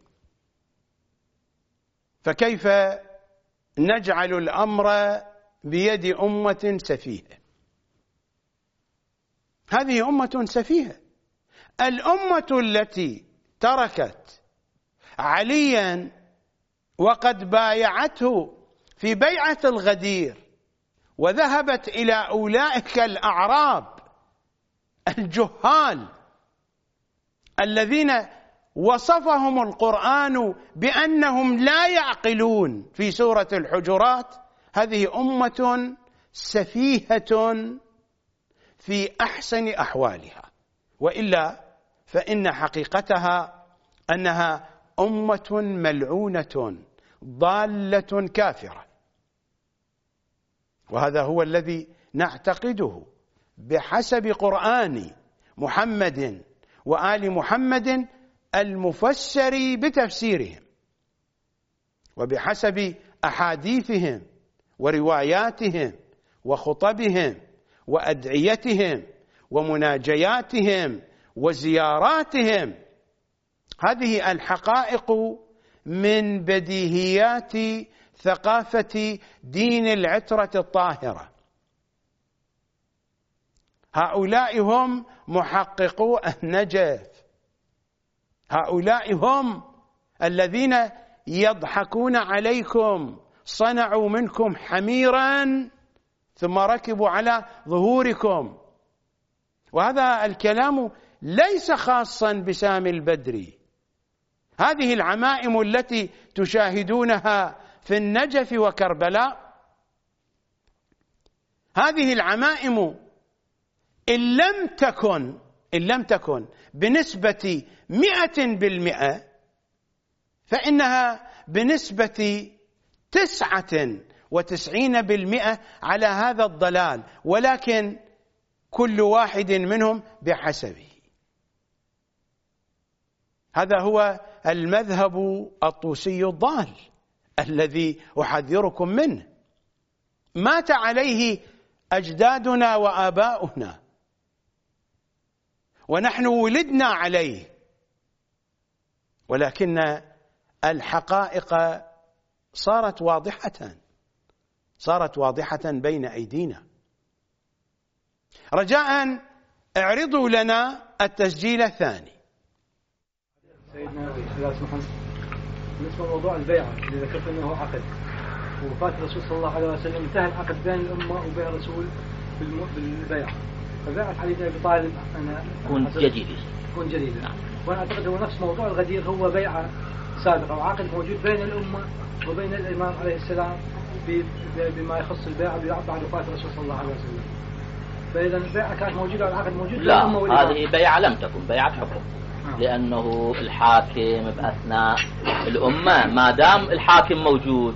فكيف نجعل الأمر بيد أمة سفيهة؟ هذه أمة سفيهة. الأمة التي تركت عليا وقد بايعته في بيعة الغدير وذهبت إلى أولئك الأعراب الجهال الذين وصفهم القرآن بأنهم لا يعقلون في سورة الحجرات، هذه أمة سفيهة في أحسن أحوالها، وإلا فإن حقيقتها أنها أمة ملعونة ضالة كافرة. وهذا هو الذي نعتقده بحسب قرآن محمد وآل محمد المفسر بتفسيرهم، وبحسب أحاديثهم ورواياتهم وخطبهم وأدعيتهم ومناجياتهم وزياراتهم. هذه الحقائق من بديهيات ثقافة دين العترة الطاهرة. هؤلاء هم محققو النجف، هؤلاء هم الذين يضحكون عليكم، صنعوا منكم حميرا ثم ركبوا على ظهوركم. وهذا الكلام ليس خاصا بسامي البدري. هذه العمائم التي تشاهدونها في النجف وكربلاء، هذه العمائم إن لم تكن بنسبة 100%، فإنها بنسبة 99% على هذا الضلال، ولكن كل واحد منهم بحسبه. هذا هو المذهب الطوسي الضال الذي أحذركم منه، مات عليه أجدادنا وآباؤنا، ونحن ولدنا عليه، ولكن الحقائق صارت واضحة بين أيدينا. رجاء اعرضوا لنا التسجيل الثاني. سيدنا إذا سمحت، بالنسبة لموضوع البيعة اللي ذكرت أنه عقد، ووفاة الرسول صلى الله عليه وسلم انتهى العقد بين الأمة وبين الرسول بالبيعة، فبيعة علي بن أبي طالب أنا كون جديد. وأنا أعتقد هو نفس موضوع الغدير، هو بيعة سابقة وعقد موجود بين الأمة وبين الإمام عليه السلام بما يخص البيعة بعد وفاة الرسول صلى الله عليه وسلم. فإذا البيعة كانت موجودة والعقد موجود. لا، هذه بيعة لم تكن بيعة حكم، لأنه الحاكم بأثناء الأمة ما دام الحاكم موجود،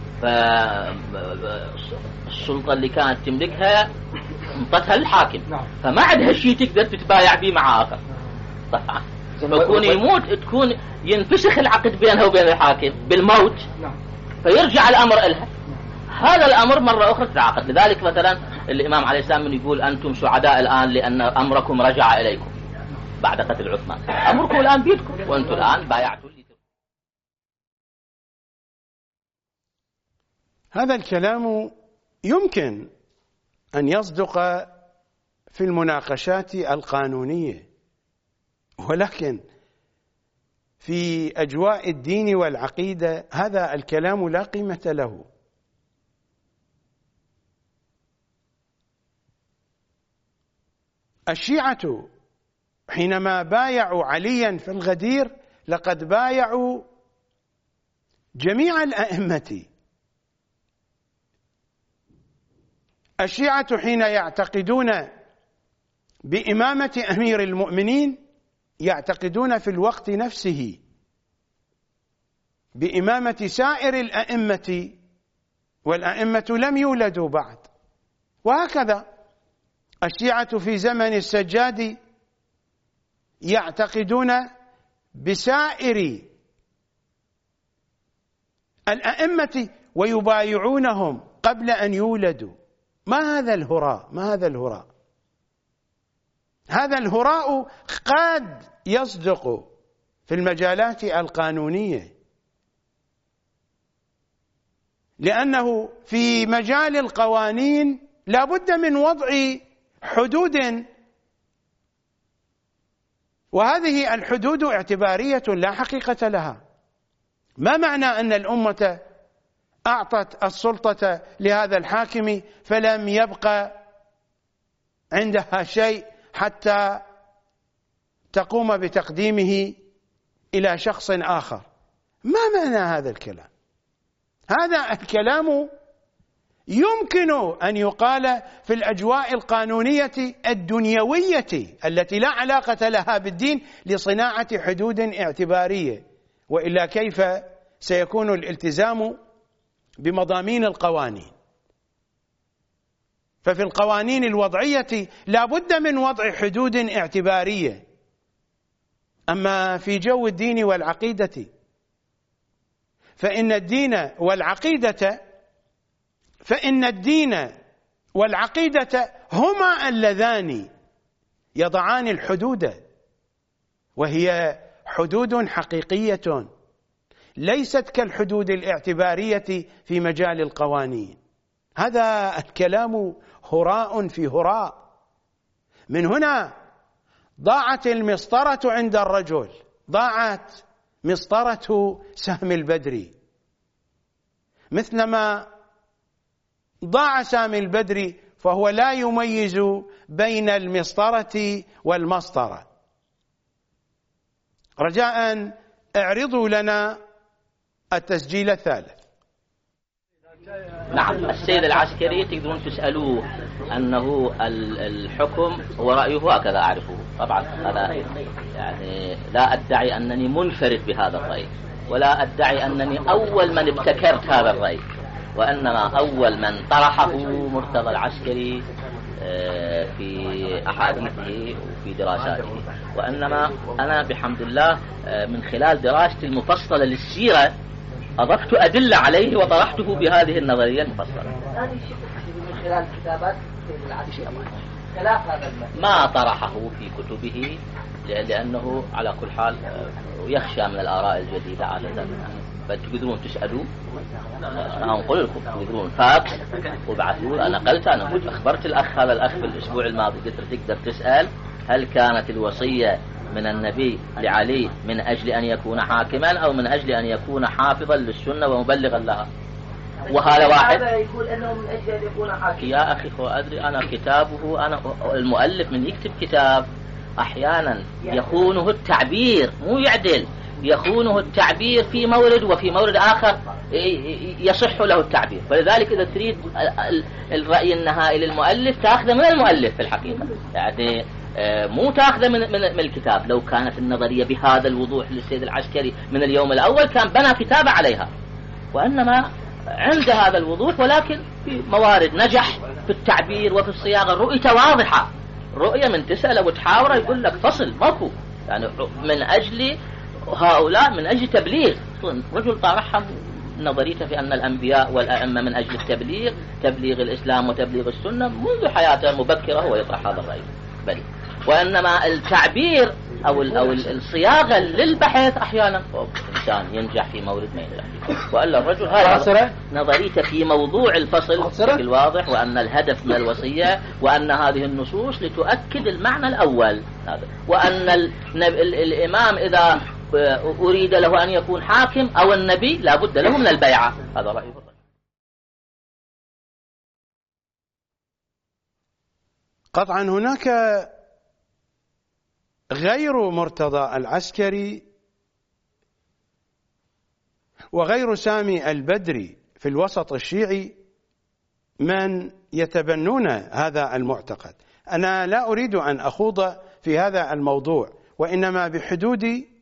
فالسلطة اللي كانت تملكها انطتها الحاكم، فما عندها شيء تقدر تتبايع به مع آخر. طبعا فكون يموت تكون ينفسخ العقد بينها وبين الحاكم بالموت، فيرجع الأمر إلها. هذا الأمر مرة أخرى تتعاقد. لذلك مثلا الإمام عليه السلام يقول أنتم سعداء الآن لأن أمركم رجع إليكم بعد قتل عثمان، أمركم الآن بيدكم وأنتم الآن بايعتوا. هذا الكلام يمكن أن يصدق في المناقشات القانونية، ولكن في أجواء الدين والعقيدة هذا الكلام لا قيمة له. الشيعة حينما بايعوا عليا في الغدير لقد بايعوا جميع الأئمة. الشيعة حين يعتقدون بإمامة أمير المؤمنين يعتقدون في الوقت نفسه بإمامة سائر الأئمة، والأئمة لم يولدوا بعد. وهكذا الشيعة في زمن السجاد يعتقدون بسائر الأئمة ويبايعونهم قبل أن يولدوا. ما هذا الهراء؟ هذا الهراء قد يصدق في المجالات القانونية، لأنه في مجال القوانين لا بد من وضع حدود، وهذه الحدود اعتبارية لا حقيقة لها. ما معنى أن الأمة أعطت السلطة لهذا الحاكم فلم يبقى عندها شيء حتى تقوم بتقديمه إلى شخص آخر. ما معنى هذا الكلام؟ هذا الكلام يمكن أن يقال في الأجواء القانونية الدنيوية التي لا علاقة لها بالدين لصناعة حدود اعتبارية، وإلا كيف سيكون الالتزام بمضامين القوانين؟ ففي القوانين الوضعية لا بد من وضع حدود اعتبارية. أما في جو الدين والعقيدة فإن الدين والعقيدة هما اللذان يضعان الحدود، وهي حدود حقيقية ليست كالحدود الاعتبارية في مجال القوانين. هذا الكلام هراء في هراء. من هنا ضاعت المسطرة عند الرجل، ضاعت مسطرة سهم البدري، مثلما ضاع سهم البدري فهو لا يميز بين المسطرة والمسطرة. رجاء اعرضوا لنا التسجيل الثالث. نعم، السيد العسكري تقدرون تسألوه أنه الحكم هو رأيه هكذا أعرفه. طبعا هذا يعني لا أدعي أنني منفرد بهذا الرأي، ولا أدعي أنني أول من ابتكرت هذا الرأي، وإنما أول من طرحه مرتضى العسكري في أحاديثه وفي دراساته. وإنما أنا بحمد الله من خلال دراستي المفصلة للسيرة أضفت أدلة عليه وطرحته بهذه النظرية المفصلة. هذه الشيء من خلال كتابات العسكري خلاف هذا ما طرحه في كتبه، لأنه على كل حال يخشى من الآراء الجديدة عادة. فتقدرون تسألوا، أنا أقول لكم تقدرون فاكس وابعثوا. أنا قلت، أنا قلت أخبرت الأخ هذا الأخ في الأسبوع الماضي، قلت تقدر تسأل هل كانت الوصية من النبي لعلي من أجل أن يكون حاكما أو من أجل أن يكون حافظا للسنة ومبلغا لها؟ وهذا واحد يقول أنه من أجل أن يكون حاكما. يا أخي هو أدري أنا كتابه، أنا المؤلف من يكتب كتاب أحيانا يخونه التعبير، مو يعدل، يخونه التعبير في مورد وفي مورد آخر يصح له التعبير. فلذلك إذا تريد الرأي النهائي للمؤلف تأخذه من المؤلف في الحقيقة، يعني مو تأخذه من الكتاب. لو كانت النظرية بهذا الوضوح للسيد العسكري من اليوم الأول كان بنى كتابة عليها، وإنما عند هذا الوضوح، ولكن في موارد نجح في التعبير وفي الصياغة. رؤيته واضحة، رؤية من تسأله وتحاوره يقول لك فصل ماكو، يعني من أجل هؤلاء، من أجل تبليغ. رجل طرحهم نظريته في أن الأنبياء والأئمة من أجل التبليغ، تبليغ الإسلام وتبليغ السنة منذ حياته المبكرة هو يطرح هذا الرأي. بل وإنما التعبير أو الصياغة للبحث أحيانا إنسان ينجح في مورد ما ينجح فيه. وإلا الرجل هذا نظريته في موضوع الفصل بشكل واضح، وأن الهدف من الوصية وأن هذه النصوص لتؤكد المعنى الأول، وأن الإمام إذا أريد له أن يكون حاكم أو النبي لا بد له من البيعة. هذا رأيه. قطعا هناك غير مرتضى العسكري وغير سامي البدري في الوسط الشيعي من يتبنون هذا المعتقد. أنا لا أريد أن أخوض في هذا الموضوع، وإنما بحدود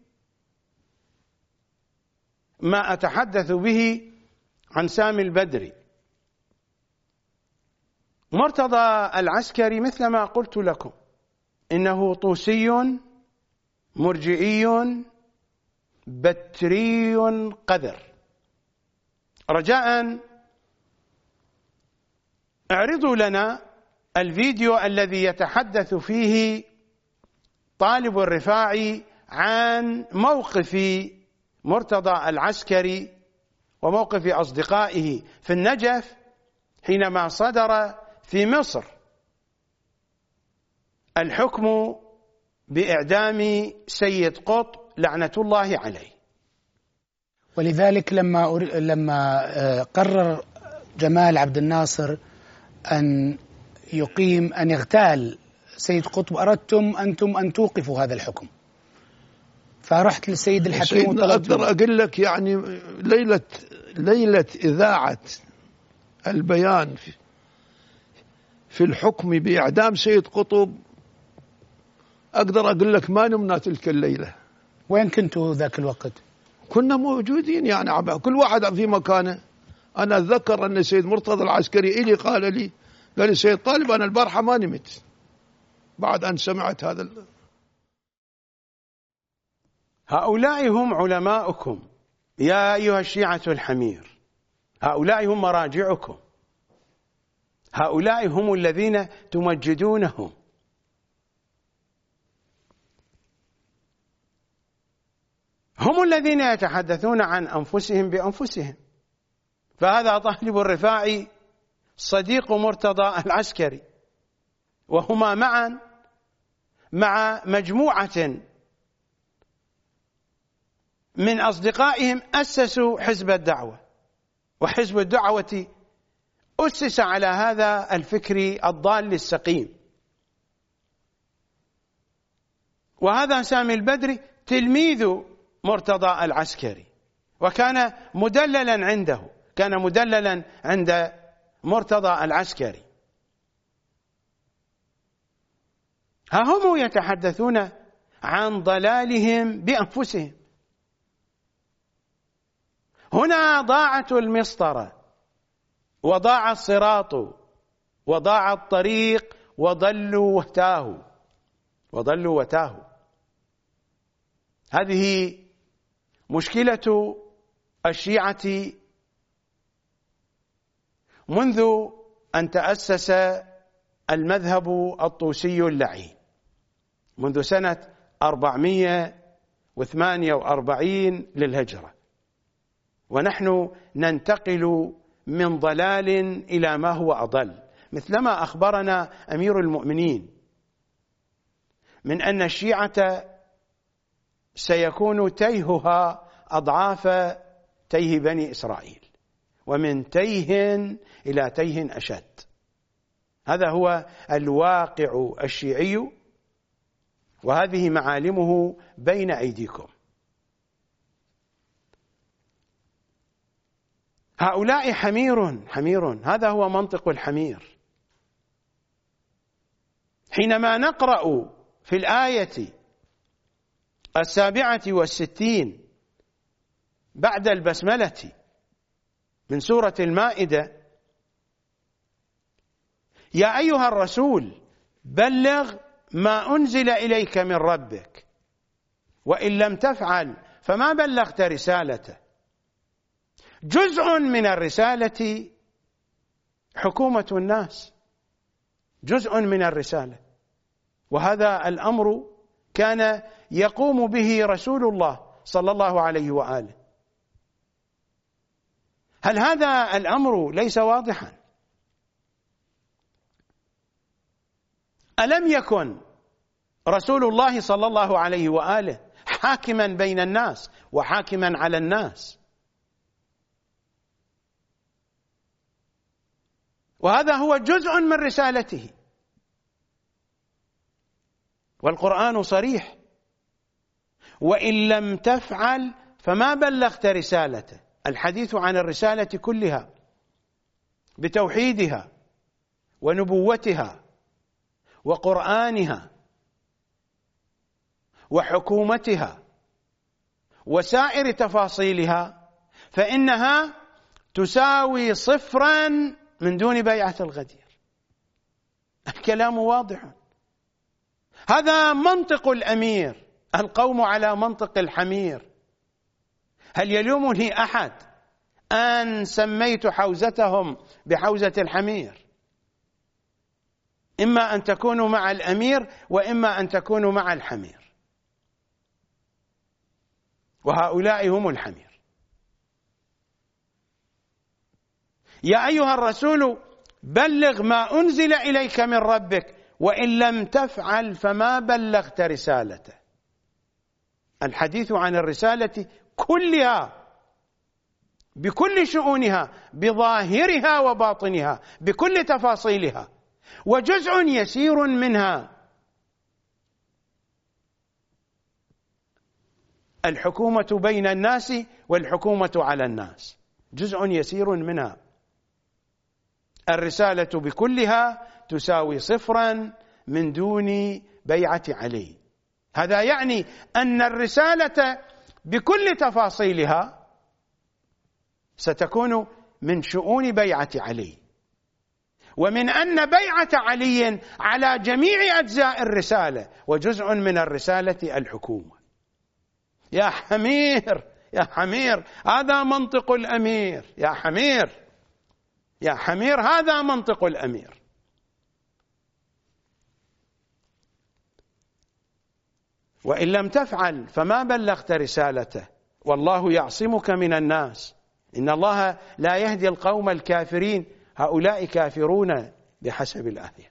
ما أتحدث به عن سامي البدري. مرتضى العسكري مثل ما قلت لكم إنه طوسي مرجئي بتري قذر. رجاء اعرضوا لنا الفيديو الذي يتحدث فيه طالب الرفاعي عن موقف مرتضى العسكري وموقف أصدقائه في النجف حينما صدر في مصر الحكم بإعدام سيد قطب لعنة الله عليه. ولذلك لما قرر جمال عبد الناصر أن يغتال سيد قطب، أردتم أنتم أن توقفوا هذا الحكم، فرحت للسيد الحكيم وطلبت أقدر أقول لك يعني ليلة إذاعة البيان في الحكم بإعدام سيد قطب، أقدر أقول لك ما نمنا تلك الليلة. وين كنتوا ذاك الوقت؟ كنا موجودين يعني كل واحد في مكانه. أنا أتذكر أن السيد مرتضى العسكري إلي قال لي سيد طالب أنا البارحة ما نمت بعد أن سمعت هذا. هؤلاء هم علماؤكم يا أيها الشيعة الحمير، هؤلاء هم مراجعكم، هؤلاء هم الذين تمجدونهم. هم الذين يتحدثون عن أنفسهم بأنفسهم. فهذا طالب الرفاعي صديق مرتضى العسكري، وهما معا مع مجموعة من أصدقائهم أسسوا حزب الدعوة، وحزب الدعوة أسس على هذا الفكر الضال السقيم. وهذا سامي البدري تلميذ مرتضى العسكري، وكان مدللا عنده، كان مدللا عند مرتضى العسكري. ها هم يتحدثون عن ضلالهم بأنفسهم. هنا ضاعت المسطرة وضاع الصراط وضاع الطريق وضلوا وتاهوا. هذه مشكلة الشيعة منذ أن تأسس المذهب الطوسي اللعين منذ سنة 448 للهجرة، ونحن ننتقل من ضلال إلى ما هو أضل، مثلما أخبرنا أمير المؤمنين من أن الشيعة سيكون تيهها أضعاف تيه بني إسرائيل، ومن تيه إلى تيه أشد. هذا هو الواقع الشيعي، وهذه معالمه بين أيديكم. هؤلاء حمير، هذا هو منطق الحمير. حينما نقرأ في الآية 67 بعد البسملة من سورة المائدة: يا أيها الرسول بلغ ما أنزل إليك من ربك وإن لم تفعل فما بلغت رسالته. جزء من الرسالة حكومة الناس، جزء من الرسالة، وهذا الأمر كان يقوم به رسول الله صلى الله عليه وآله. هل هذا الأمر ليس واضحا؟ ألم يكن رسول الله صلى الله عليه وآله حاكما بين الناس وحاكما على الناس؟ وهذا هو جزء من رسالته، والقرآن صريح: وإن لم تفعل فما بلغت رسالته. الحديث عن الرسالة كلها بتوحيدها ونبوتها وقرآنها وحكومتها وسائر تفاصيلها، فإنها تساوي صفرا من دون بيعة الغدير. الكلام واضح. هذا منطق الأمير، القوم على منطق الحمير. هل يلومني أحد أن سميت حوزتهم بحوزة الحمير؟ إما أن تكونوا مع الأمير وإما أن تكونوا مع الحمير، وهؤلاء هم الحمير. يا أيها الرسول بلغ ما أنزل إليك من ربك وإن لم تفعل فما بلغت رسالته. الحديث عن الرسالة كلها بكل شؤونها، بظاهرها وباطنها، بكل تفاصيلها، وجزء يسير منها الحكومة بين الناس والحكومة على الناس، جزء يسير منها. الرسالة بكلها تساوي 0 من دون بيعة علي. هذا يعني أن الرسالة بكل تفاصيلها ستكون من شؤون بيعة علي، ومن أن بيعة علي على جميع أجزاء الرسالة، وجزء من الرسالة الحكومة. يا حمير يا حمير، هذا منطق الأمير. يا حمير يا حمير، هذا منطق الأمير. وإن لم تفعل فما بلغت رسالته، والله يعصمك من الناس. إن الله لا يهدي القوم الكافرين، هؤلاء كافرون بحسب الآية،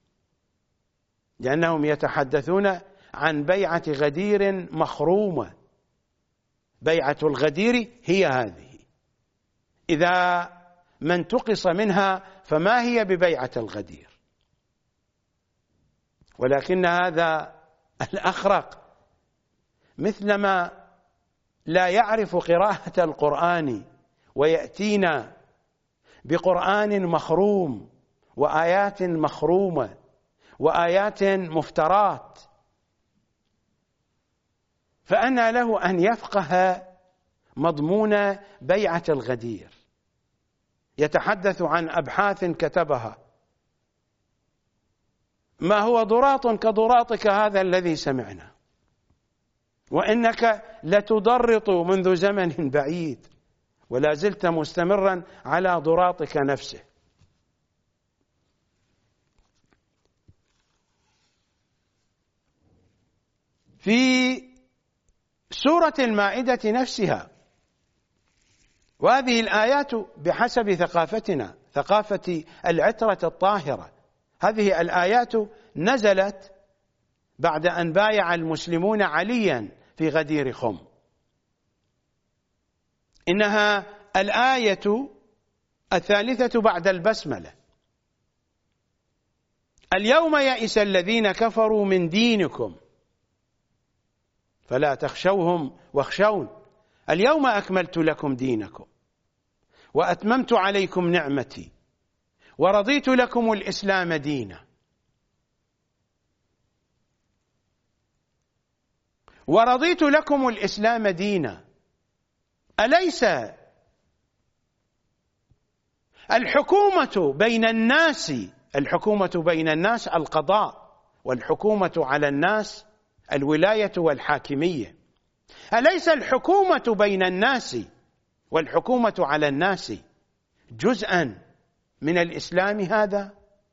لأنهم يتحدثون عن بيعة غدير مخرومة. بيعة الغدير هي هذه، إذا ما انتقص منها فما هي ببيعة الغدير. ولكن هذا الأخرق مثلما لا يعرف قراءة القرآن ويأتينا بقرآن مخروم وآيات مخرومة وآيات مفترات، فأنى له أن يفقه مضمون بيعة الغدير. يتحدث عن أبحاث كتبها، ما هو ضراط كضراطك هذا الذي سمعنا، وإنك لتضرط منذ زمن بعيد ولا زلت مستمرا على ضراطك نفسه. في سورة المائدة نفسها، وهذه الآيات بحسب ثقافتنا، ثقافة العترة الطاهرة، هذه الآيات نزلت بعد أن بايع المسلمون عليا في غدير خم. إنها الآية 3 بعد البسملة. اليوم يئس الذين كفروا من دينكم فلا تخشوهم واخشون، اليوم أكملت لكم دينكم وأتممت عليكم نعمتي ورضيت لكم الإسلام دينا. ورضيت لكم الإسلام دينا، أليس الحكومة بين الناس، الحكومة بين الناس القضاء، والحكومة على الناس الولاية والحاكمية، أليس الحكومة بين الناس والحكومة على الناس جزءا من الإسلام هذا؟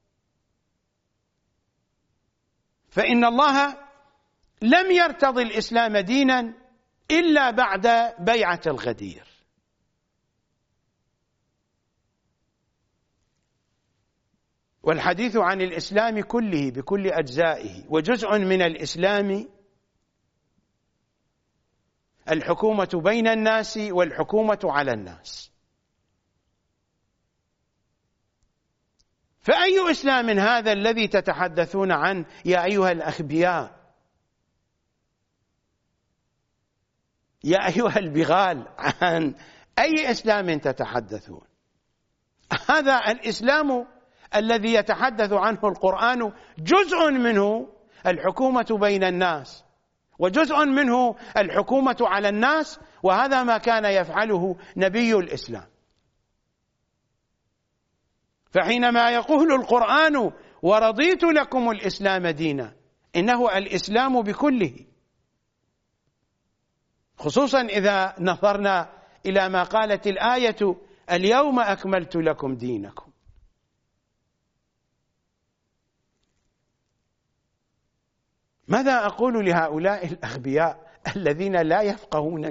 فإن الله لم يرتضي الإسلام دينا إلا بعد بيعة الغدير. والحديث عن الإسلام كله بكل أجزائه، وجزء من الإسلام الحكومة بين الناس والحكومة على الناس. فأي إسلام هذا الذي تتحدثون عنه يا أيها الأخبياء، يا أيها البغال؟ عن أي إسلام تتحدثون؟ هذا الإسلام الذي يتحدث عنه القرآن جزء منه الحكومة بين الناس، وجزء منه الحكومة على الناس، وهذا ما كان يفعله نبي الإسلام. فحينما يقول القرآن ورضيت لكم الإسلام دينا، إنه الإسلام بكله، خصوصا إذا نظرنا إلى ما قالت الآية اليوم أكملت لكم دينكم. ماذا أقول لهؤلاء الأغبياء الذين لا يفقهون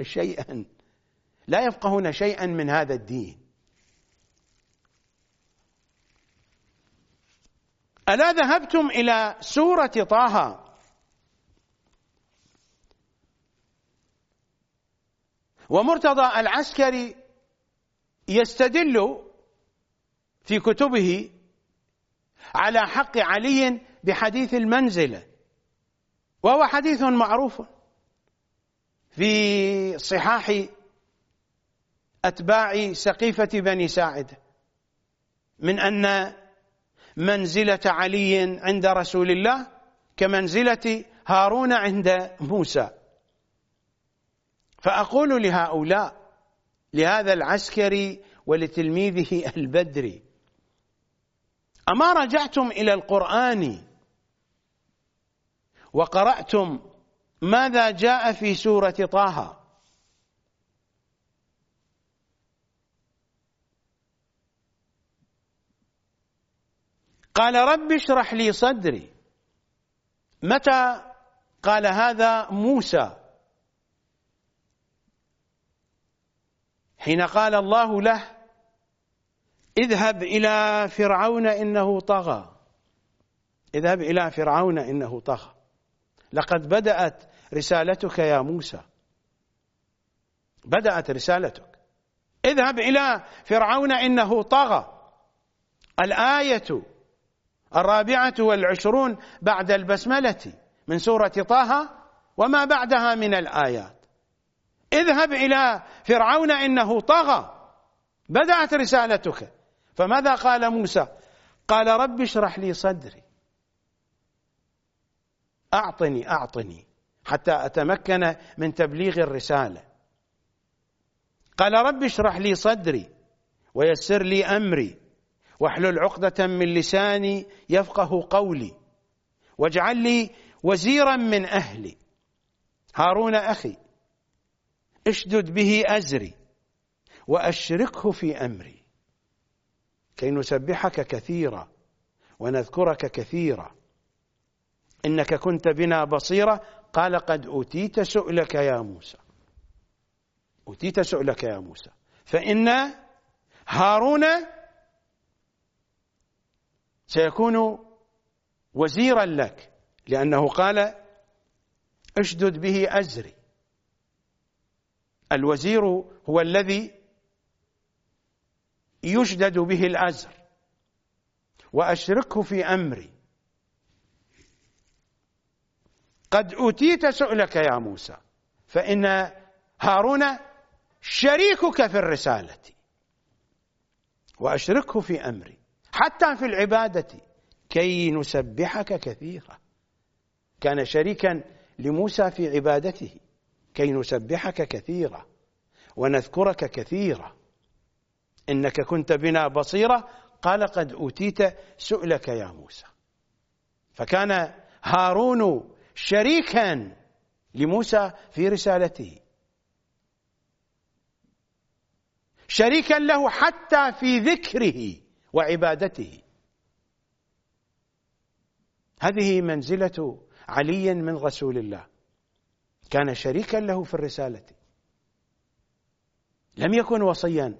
شيئا من هذا الدين؟ ألا ذهبتم إلى سورة طه ومرتضى العسكري يستدل في كتبه على حق علي بحديث المنزلة، وهو حديث معروف في صحاح أتباع سقيفة بني ساعدة من أن منزلة علي عند رسول الله كمنزلة هارون عند موسى. فأقول لهؤلاء، لهذا العسكري ولتلميذه البدري: أما رجعتم إلى القرآن وقرأتم ماذا جاء في سورة طه؟ قال رب اشرح لي صدري. متى قال هذا موسى؟ حين قال الله له: اذهب إلى فرعون إنه طغى. اذهب إلى فرعون إنه طغى. لقد بدأت رسالتك يا موسى، بدأت رسالتك. اذهب إلى فرعون إنه طغى. الآية 24 بعد البسملة من سورة طه وما بعدها من الآيات. اذهب إلى فرعون إنه طغى، بدأت رسالتك. فماذا قال موسى؟ قال رب اشرح لي صدري، أعطني حتى أتمكن من تبليغ الرسالة. قال رب اشرح لي صدري ويسر لي أمري واحلل عقدة من لساني يفقه قولي واجعل لي وزيرا من أهلي هارون أخي اشدد به أزري وأشركه في أمري كي نسبحك كثيرا ونذكرك كثيرا إنك كنت بنا بصيرا. قال قد أوتيت سؤلك يا موسى، أوتيت سؤلك يا موسى، فإن هارون سيكون وزيرا لك، لأنه قال اشدد به أزري. الوزير هو الذي يشدد به الأزر. وأشركه في أمري. قد أوتيت سؤلك يا موسى، فإن هارون شريكك في الرسالة. وأشركه في أمري حتى في العبادة كي نسبحك كثيرا. كان شريكا لموسى في عبادته كي نسبحك كثيرا ونذكرك كثيرا إنك كنت بنا بصيرا. قال قد أوتيت سؤلك يا موسى. فكان هارون شريكا لموسى في رسالته، شريكا له حتى في ذكره وعبادته. هذه منزلة علي من رسول الله، كان شريكا له في الرسالة، لم يكن وصيا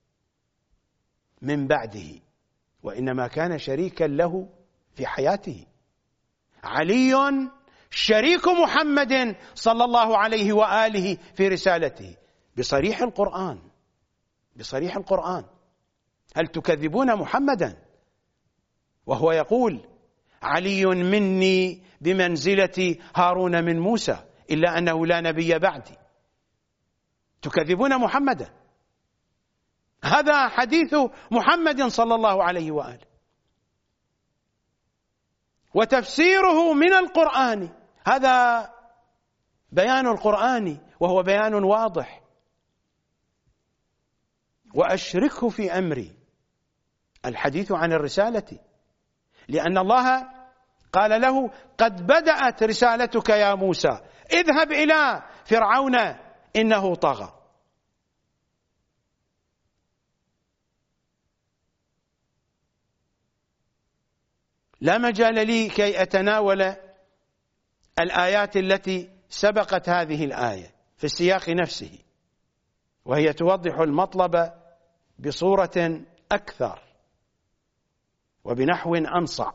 من بعده، وإنما كان شريكا له في حياته. علي شريك محمد صلى الله عليه وآله في رسالته بصريح القرآن، بصريح القرآن. هل تكذبون محمدا وهو يقول علي مني بمنزلة هارون من موسى إلا أنه لا نبي بعدي؟ تكذبون محمدا. هذا حديث محمد صلى الله عليه وآله، وتفسيره من القرآن. هذا بيان القرآن وهو بيان واضح. وأشركه في أمري، الحديث عن الرسالة، لأن الله قال له قد بدأت رسالتك يا موسى، اذهب إلى فرعون إنه طغى. لا مجال لي كي أتناول الآيات التي سبقت هذه الآية في السياق نفسه، وهي توضح المطلب بصورة أكثر وبنحو أنصع.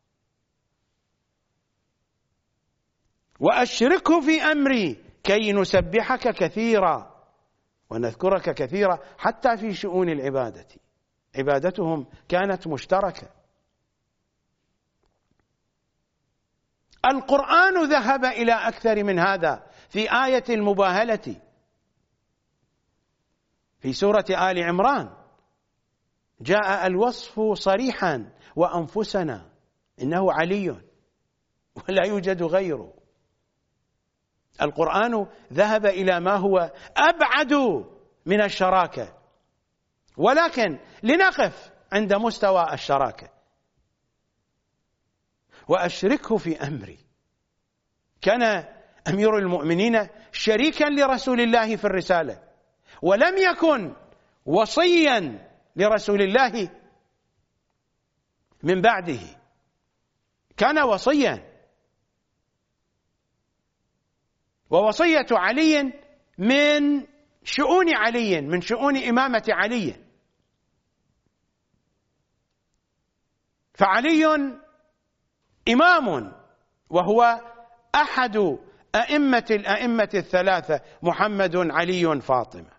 وأشركه في أمري كي نسبحك كثيرا ونذكرك كثيرا، حتى في شؤون العبادة. عبادتهم كانت مشتركة. القرآن ذهب إلى أكثر من هذا، في آية المباهلة في سورة آل عمران جاء الوصف صريحا: وأنفسنا، إنه علي ولا يوجد غيره. القرآن ذهب إلى ما هو أبعد من الشراكة، ولكن لنقف عند مستوى الشراكة. وأشركه في أمري. كان أمير المؤمنين شريكا لرسول الله في الرسالة، ولم يكن وصيا لرسول الله من بعده، كان وصيا. ووصية علي من شؤون علي، من شؤون إمامة علي. فعلي إمام، وهو أحد الأئمة الثلاثة: محمد، علي، فاطمة.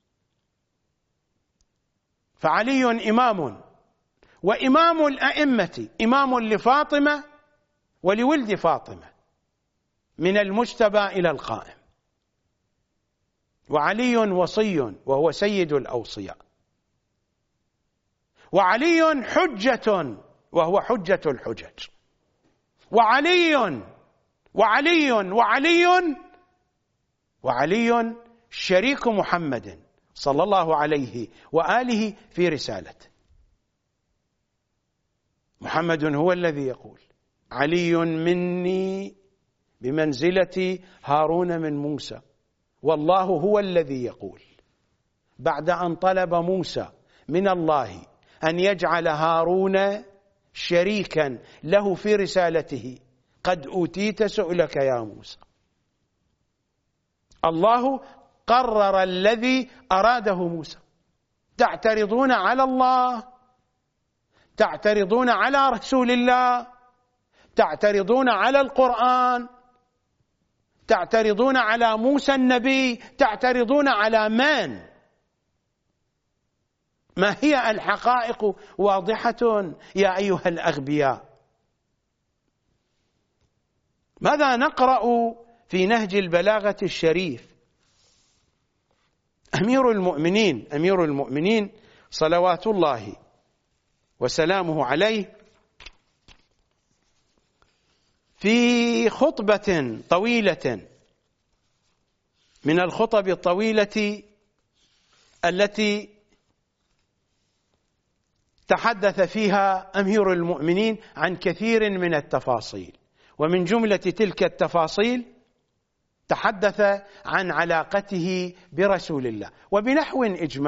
فعلي إمام، وإمام الأئمة إمام لفاطمة ولولد فاطمة من المجتبى إلى القائم. وعلي وصي، وهو سيد الأوصياء. وعلي حجة، وهو حجة الحجج. وعلي شريك محمد صلى الله عليه وآله في رسالته. محمد هو الذي يقول: علي مني بمنزلة هارون من موسى. والله هو الذي يقول بعد أن طلب موسى من الله أن يجعل هارون شريكا له في رسالته: قد أوتيت سؤلك يا موسى. الله قرر الذي أراده موسى. تعترضون على الله، تعترضون على رسول الله، تعترضون على القرآن، تعترضون على موسى النبي، تعترضون على من؟ ما هي الحقائق واضحة يا أيها الأغبياء. ماذا نقرأ في نهج البلاغة الشريف؟ أمير المؤمنين صلوات الله وسلامه عليه في خطبة طويلة من الخطب الطويلة التي تحدث فيها أمير المؤمنين عن كثير من التفاصيل، ومن جملة تلك التفاصيل تحدث عن علاقته برسول الله، وبنحو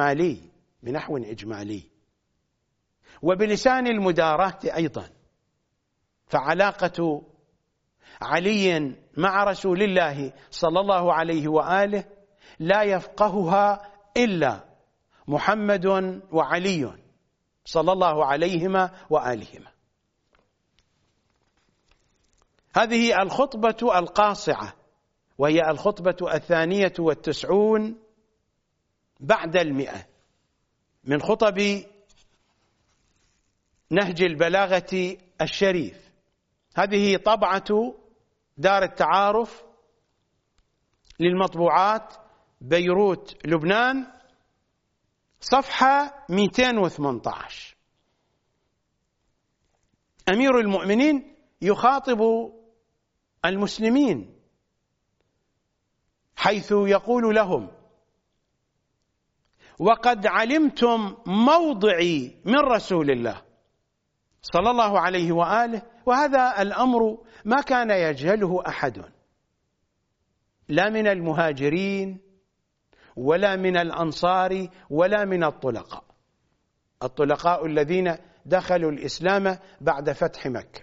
إجمالي وبلسان المداراة أيضا. فعلاقة علي مع رسول الله صلى الله عليه وآله لا يفقهها إلا محمد وعلي صلى الله عليهما وآلهما. هذه الخطبة القاصعة، وهي الخطبة 92 بعد 100 من خطب نهج البلاغة الشريف. هذه طبعة دار التعارف للمطبوعات بيروت لبنان، صفحة 218. أمير المؤمنين يخاطب المسلمين حيث يقول لهم: وقد علمتم موضعي من رسول الله صلى الله عليه وآله. وهذا الأمر ما كان يجهله أحد، لا من المهاجرين ولا من الأنصار ولا من الطلقاء الذين دخلوا الإسلام بعد فتح مكة.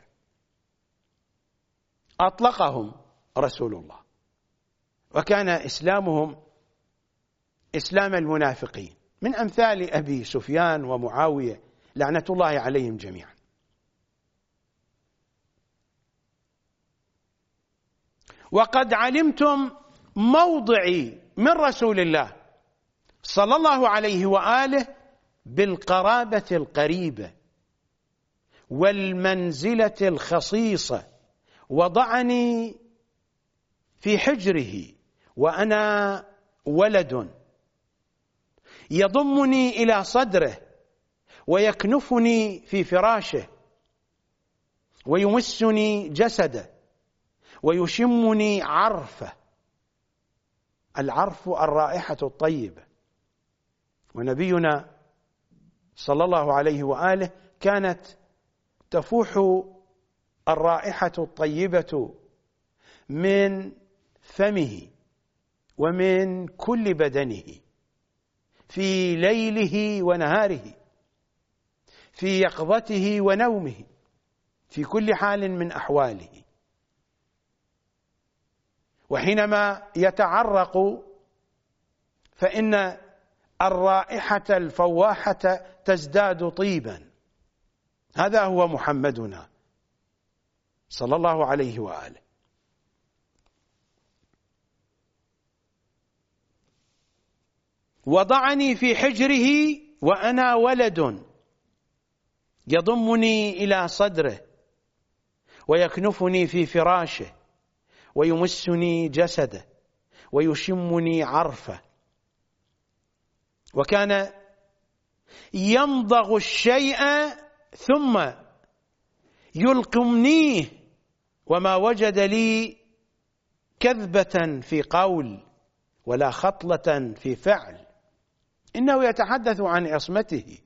أطلقهم رسول الله، وكان إسلامهم إسلام المنافقين، من أمثال أبي سفيان ومعاوية لعنة الله عليهم جميعا. وقد علمتم موضعي من رسول الله صلى الله عليه وآله بالقرابة القريبة والمنزلة الخصيصة، وضعني في حجره وأنا ولد، يضمني إلى صدره ويكنفني في فراشه ويمسني جسده ويشمني عرفه. العرف الرائحة الطيبة، ونبينا صلى الله عليه وآله كانت تفوح الرائحة الطيبة من فمه ومن كل بدنه في ليله ونهاره، في يقظته ونومه، في كل حال من أحواله. وحينما يتعرق فإن الرائحة الفواحة تزداد طيبا. هذا هو محمدنا صلى الله عليه وآله. وضعني في حجره وأنا ولد، يضمني إلى صدره ويكنفني في فراشه ويمسني جسده ويشمني عرفه. وكان يمضغ الشيء ثم يلقمنيه، وما وجد لي كذبة في قول ولا خطلة في فعل. إنه يتحدث عن عصمته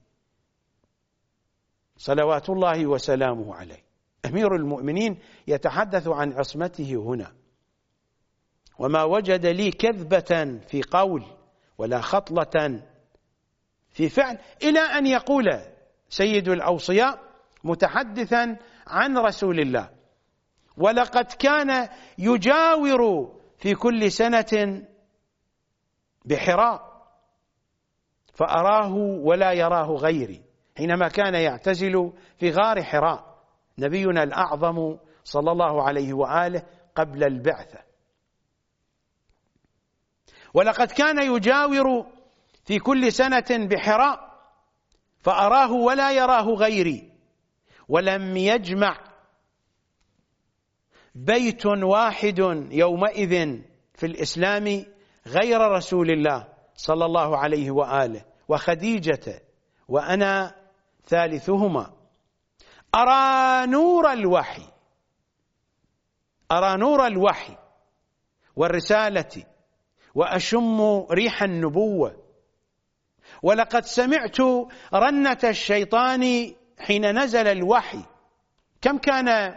صلوات الله وسلامه عليه. أمير المؤمنين يتحدث عن عصمته هنا. وما وجد لي كذبة في قول ولا خطلة في فعل، إلى أن يقول سيد الأوصياء متحدثا عن رسول الله: ولقد كان يجاور في كل سنة بحراء فأراه ولا يراه غيري. حينما كان يعتزل في غار حراء نبينا الأعظم صلى الله عليه وآله قبل البعثة. ولقد كان يجاور في كل سنة بحراء فأراه ولا يراه غيري. ولم يجمع بيت واحد يومئذ في الإسلام غير رسول الله صلى الله عليه وآله وخديجة، وأنا ثالثهما. أرى نور الوحي، أرى نور الوحي والرسالة، وأشم ريح النبوة. ولقد سمعت رنة الشيطان حين نزل الوحي. كم كان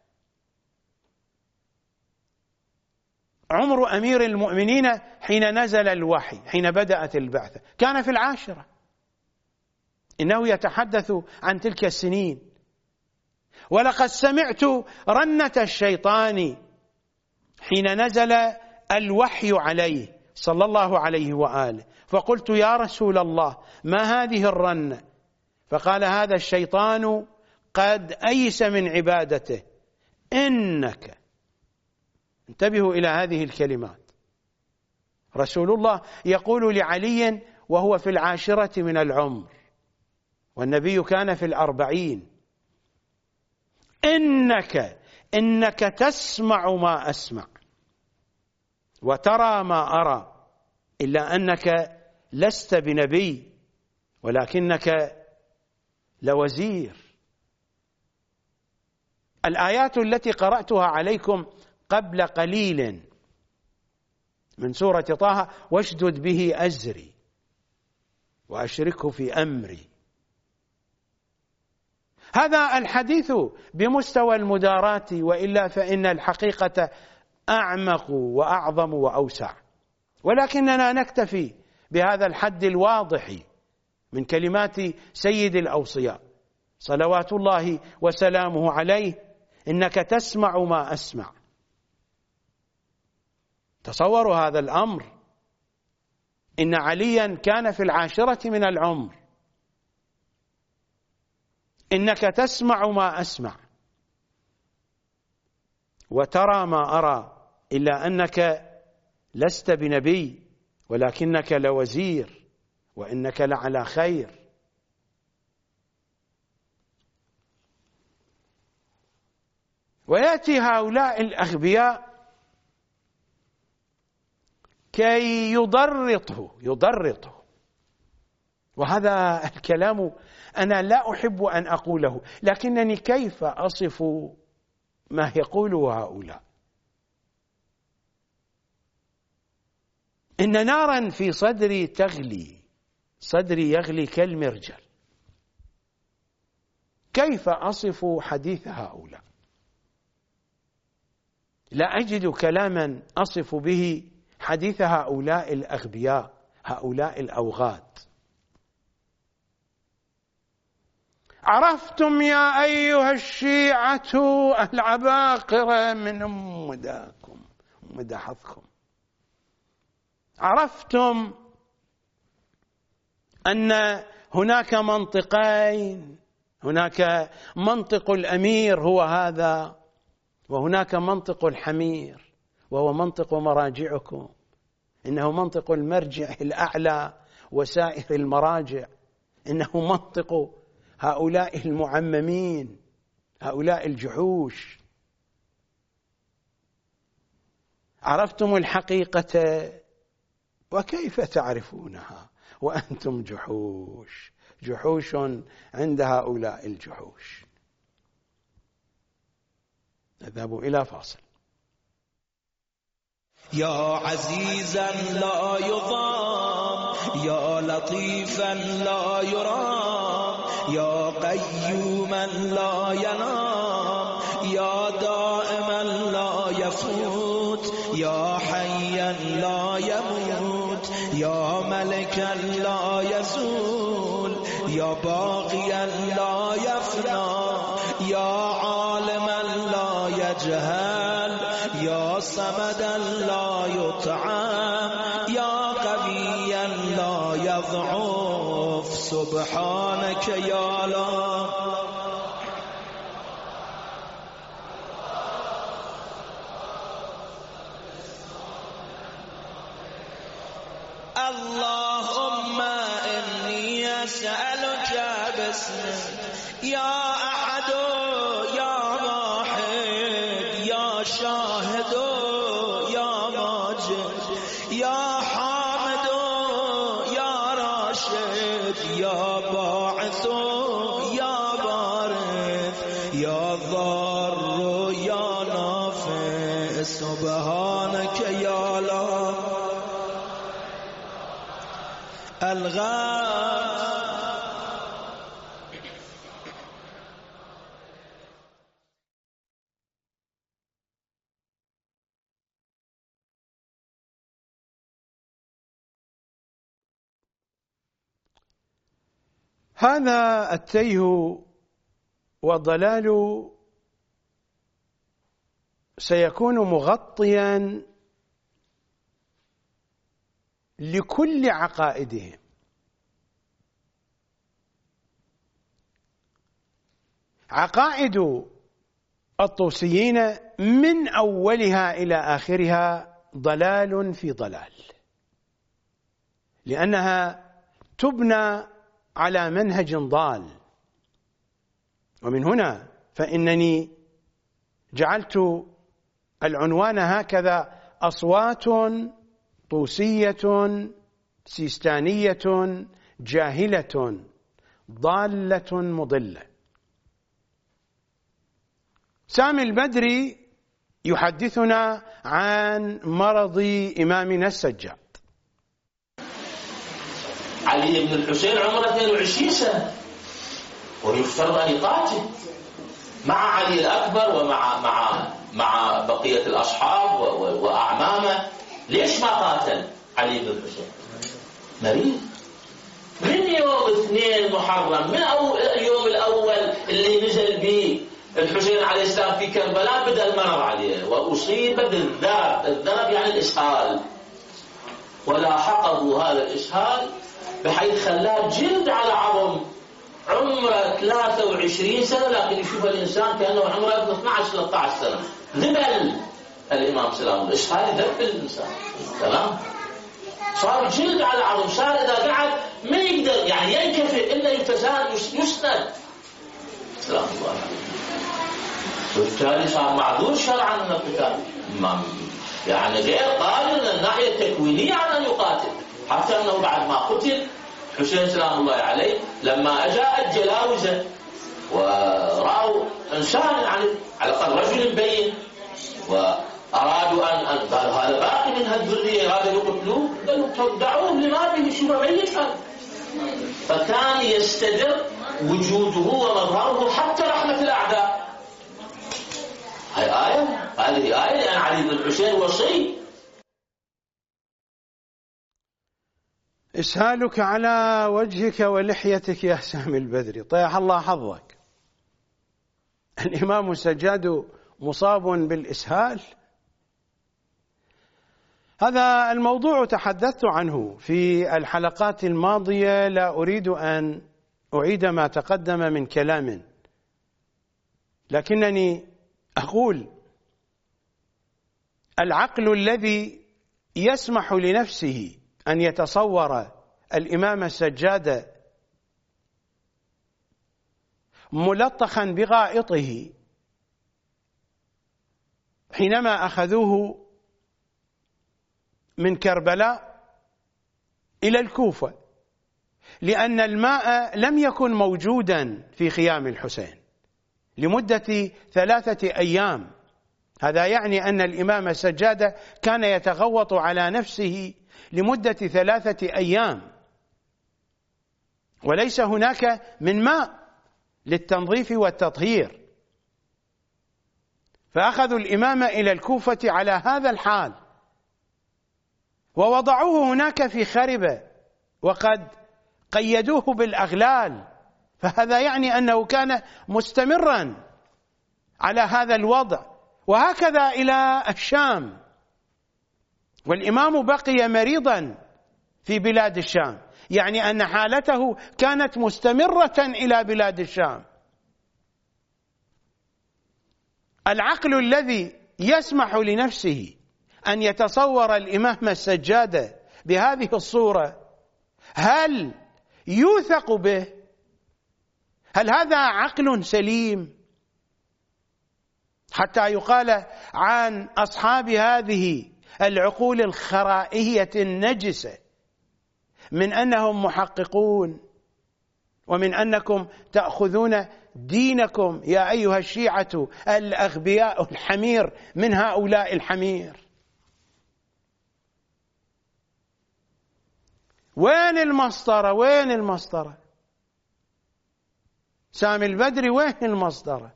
عمر أمير المؤمنين حين نزل الوحي، حين بدأت البعثة؟ كان في 10. إنه يتحدث عن تلك السنين. ولقد سمعت رنة الشيطان حين نزل الوحي عليه صلى الله عليه وآله، فقلت: يا رسول الله، ما هذه الرنة؟ فقال: هذا الشيطان قد أيس من عبادته. إنك، انتبهوا إلى هذه الكلمات، رسول الله يقول لعلي وهو في 10 من العمر، والنبي كان في 40: إنك تسمع ما أسمع وترى ما أرى، إلا أنك لست بنبي ولكنك لوزير. الآيات التي قرأتها عليكم قبل قليل من سورة طه: واشدد به أزري وأشركه في أمري. هذا الحديث بمستوى المدارات، وإلا فإن الحقيقة أعمق وأعظم وأوسع، ولكننا نكتفي بهذا الحد الواضح من كلمات سيد الأوصياء صلوات الله وسلامه عليه: إنك تسمع ما أسمع. تصوروا هذا الأمر، إن عليا كان في 10 من العمر. إنك تسمع ما أسمع وترى ما أرى، إلا أنك لست بنبي ولكنك لوزير، وإنك لعلى خير. ويأتي هؤلاء الأغبياء كي يضرطه. وهذا الكلام أنا لا أحب أن أقوله، لكنني كيف أصف ما يقوله هؤلاء؟ إن نارا في صدري تغلي، صدري يغلي كالمرجل. كيف أصف حديث هؤلاء؟ لا أجد كلاما أصف به حديث هؤلاء الأغبياء، هؤلاء الأوغاد. عرفتم يا أيها الشيعة العباقرة من مداكم مدحضكم، عرفتم أن هناك منطقين، هناك منطق الأمير هو هذا، وهناك منطق الحمير وهو منطق مراجعكم، إنه منطق المرجع الأعلى وسائر المراجع، إنه منطق هؤلاء المعممين، هؤلاء الجحوش. عرفتم الحقيقة وكيف تعرفونها وأنتم جحوش، جحوش عند هؤلاء الجحوش. نذهب إلى فاصل. يا عزيزا لا يضام، يا لطيفا لا يرام، يا قيوما لا ينام، يا دائما لا يفوت، يا حيا لا يموت، يا ملكا لا يزول، يا باقيا لا يفنى، يا عالما لا يجهل، يا صمدا لا يطعم، يا قويا لا يضعف، سبحانك يا الله. اللهم إني أسألك باسمك يا أحد يا واحد يا شاهد يا ماجد يا حامد يا راشد يا باعث يا بارث يا ضار يا نافع، سبحانك يا الله. هذا التيه والضلال سيكون مغطيا لكل عقائدهم. عقائد الطوسيين من أولها إلى آخرها ضلال في ضلال، لأنها تبنى على منهج ضال. ومن هنا فإنني جعلت العنوان هكذا: أصوات طوسية سيستانية جاهلة ضالة مضلة. سامي البدري يحدثنا عن مرض إمامنا السجاد. علي بن الحسين عمره 22 سنة ويفترض أن يقاتل مع علي الأكبر ومع بقية الأصحاب وأعمامه. ليش ما قاتل علي بن الحسين؟ مريض. من يوم 2 محرم، من اليوم الأول اللي نزل به الحسين عليه السلام في كربلاء، بدأ المرض عليه وأصيب بالذرب. الذرب يعني الإسهال، ولاحقه هذا الإسهال بحيث خلاه جلد على عظم. عمره 23 سنة، لكن يشوف الإنسان كأنه عمره 12-13 سنة. ذبل الإمام سلام، الإسهال يذبل الإنسان. تمام؟ صار جلد على عظم، صار إذا قعد ما يقدر يعني ينكفئ إلا يتساند يسند. سلام الله عليه. وبالتالي صار معذور شرعا من القتال. يعني غير قادر من الناحية التكوينية على أن يقاتل، حتى أنه بعد ما قتل حسين سلام الله عليه لما أجاء الجلاوزة ورأوا إنسان يعني على الأقل رجل بين وأرادوا أن قال هذا باقي من هالذرية هذا يقتلوه، قالوا دعوه لما به شو ميت هذا. فكان يستدر وجوده ومظهره حتى رحمة الأعداء. هذه آية لأن علي بن الحسين وصي. إسهالك على وجهك ولحيتك يا سامي البدري، طيح الله حظك. الإمام السجاد مصاب بالإسهال. هذا الموضوع تحدثت عنه في الحلقات الماضية، لا أريد أن أعيد ما تقدم من كلام، لكنني أقول العقل الذي يسمح لنفسه أن يتصور الإمام السجاد ملطخا بغائطه حينما أخذوه من كربلاء إلى الكوفة، لأن الماء لم يكن موجودا في خيام الحسين لمدة 3 أيام. هذا يعني أن الإمام السجاد كان يتغوط على نفسه لمدة 3 أيام، وليس هناك من ماء للتنظيف والتطهير. فأخذوا الإمام إلى الكوفة على هذا الحال، ووضعوه هناك في خربة، وقد قيدوه بالأغلال. فهذا يعني أنه كان مستمرا على هذا الوضع، وهكذا إلى الشام. والإمام بقي مريضا في بلاد الشام، يعني أن حالته كانت مستمرة إلى بلاد الشام. العقل الذي يسمح لنفسه أن يتصور الإمام السجاد بهذه الصورة هل يوثق به؟ هل هذا عقل سليم حتى يقال عن أصحاب هذه العقول الخرائية النجسة من أنهم محققون، ومن أنكم تأخذون دينكم يا أيها الشيعة الأغبياء الحمير من هؤلاء الحمير؟ وين المسطرة؟ وين المسطرة؟ سامي البدري وين المسطرة؟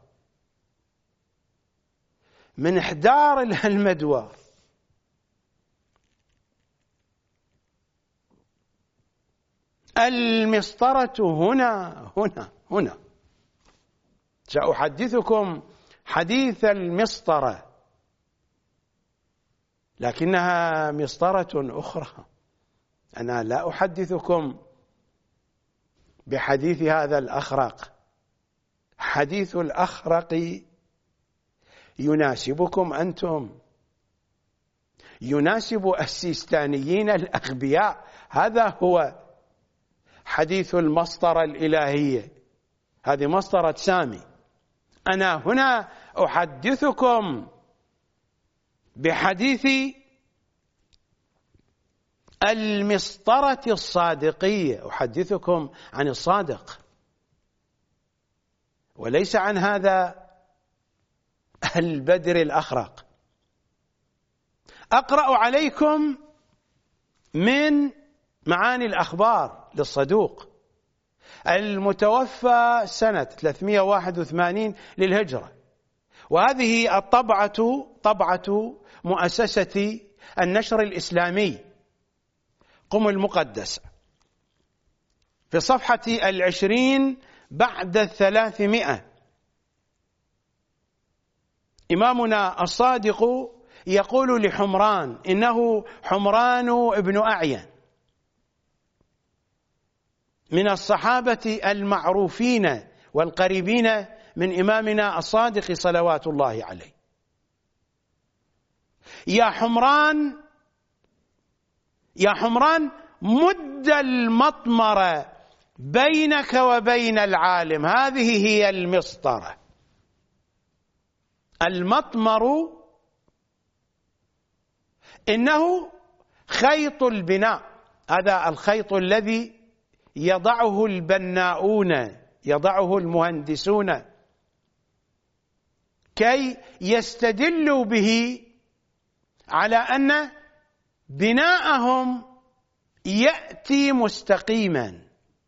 من إحدار المدوار. المسطرة هنا سأحدثكم حديث المسطرة، لكنها مسطرة أخرى. أنا لا أحدثكم بحديث هذا الأخرق. حديث الأخرق يناسبكم أنتم، يناسب السيستانيين الأغبياء. هذا هو حديث المسطرة الإلهية، هذه مسطرة سامي. أنا هنا أحدثكم بحديث المسطرة الصادقية، أحدثكم عن الصادق وليس عن هذا البدر الأخرق. أقرأ عليكم من معاني الأخبار للصدوق المتوفى سنة 381 للهجرة، وهذه الطبعة طبعة مؤسسة النشر الإسلامي قم المقدس في الصفحة 20 بعد 300. إمامنا الصادق يقول لحمران، إنه حمران ابن أعين من الصحابة المعروفين والقريبين من إمامنا الصادق صلوات الله عليه: يا حمران مد المطمر بينك وبين العالم. هذه هي المسطرة. المطمر إنه خيط البناء، هذا الخيط الذي يضعه البناؤون، يضعه المهندسون كي يستدلوا به على أن بناءهم يأتي مستقيما.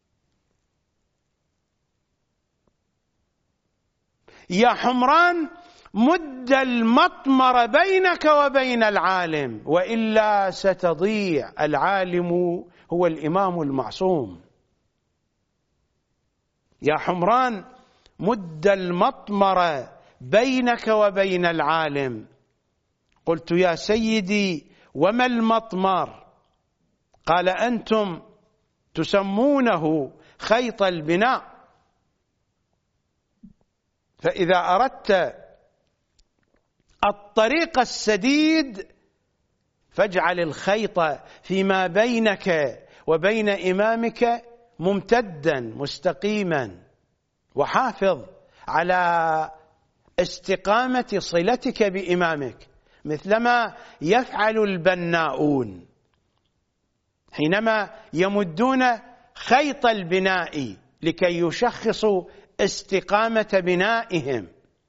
يا حمران مد المطمر بينك وبين العالم وإلا ستضيع. العالم هو الإمام المعصوم. يا حمران مد المطمر بينك وبين العالم. قلت يا سيدي وما المطمر؟ قال أنتم تسمونه خيط البناء، فإذا أردت الطريق السديد فاجعل الخيط فيما بينك وبين إمامك ممتدا مستقيما، وحافظ على استقامة صلتك بإمامك مثلما يفعل البناؤون حينما يمدون خيط البناء لكي يشخصوا استقامة بنائهم.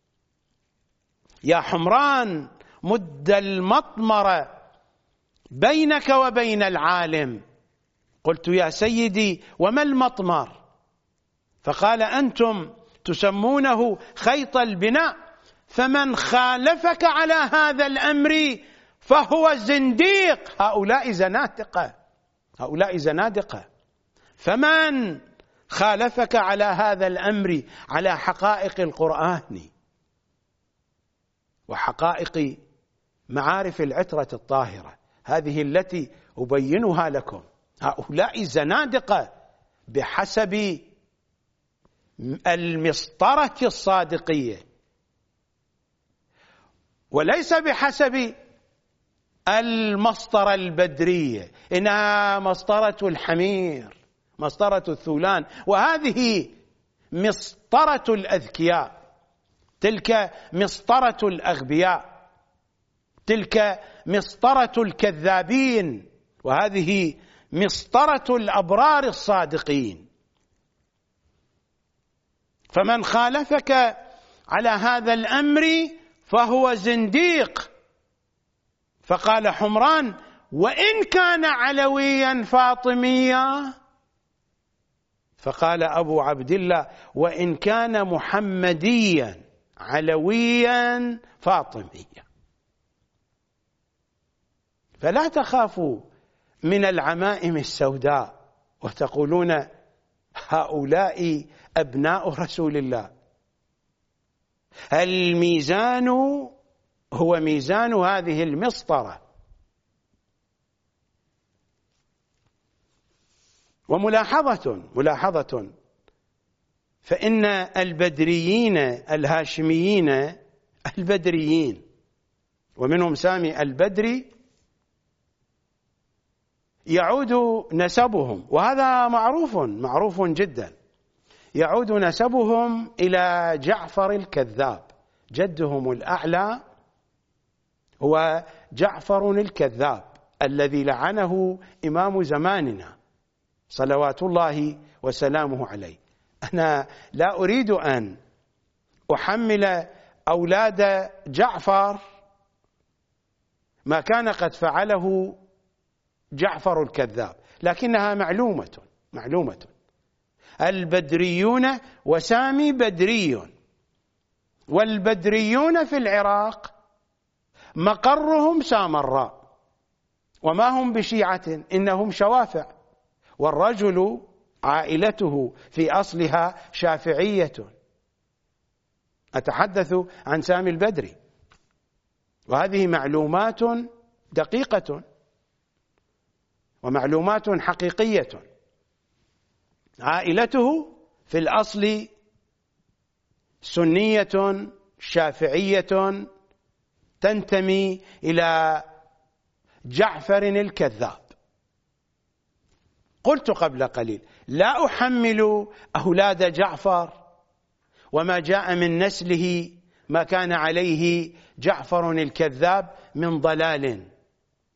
يا حمران مد المطمر بينك وبين العالم. قلت يا سيدي وما المطمر؟ فقال أنتم تسمونه خيط البناء، فمن خالفك على هذا الأمر فهو زنديق. هؤلاء زنادقة، هؤلاء زنادقة. فمن خالفك على هذا الأمر، على حقائق القرآن وحقائق معارف العترة الطاهرة هذه التي أبينها لكم، هؤلاء زنادقة بحسب المسطرة الصادقية وليس بحسب المسطرة البدرية، إنها مسطرة الحمير، مسطرة الثولان، وهذه مسطرة الأذكياء، تلك مسطرة الأغبياء، تلك مسطرة الكذابين، وهذه مسطرة الأبرار الصادقين. فمن خالفك على هذا الأمر فهو زنديق. فقال حمران وإن كان علويا فاطميا؟ فقال أبو عبد الله وإن كان محمديا علويا فاطميا. فلا تخافوا من العمائم السوداء وتقولون هؤلاء أبناء رسول الله. الميزان هو ميزان هذه المسطرة. وملاحظة فإن البدريين الهاشميين البدريين ومنهم سامي البدري يعود نسبهم، وهذا معروف جدا، يعود نسبهم إلى جعفر الكذاب. جدهم الأعلى هو جعفر الكذاب الذي لعنه إمام زماننا صلوات الله وسلامه عليه. أنا لا أريد أن أحمل أولاد جعفر ما كان قد فعله جعفر الكذاب، لكنها معلومة. البدريون وسامي بدري، والبدريون في العراق مقرهم سامراء، وما هم بشيعة، إنهم شوافع، والرجل عائلته في أصلها شافعية. أتحدث عن سامي البدري، وهذه معلومات دقيقة ومعلومات حقيقية. عائلته في الأصل سنية شافعية تنتمي إلى جعفر الكذاب. قلت قبل قليل لا أحمل أولاد جعفر وما جاء من نسله ما كان عليه جعفر الكذاب من ضلال،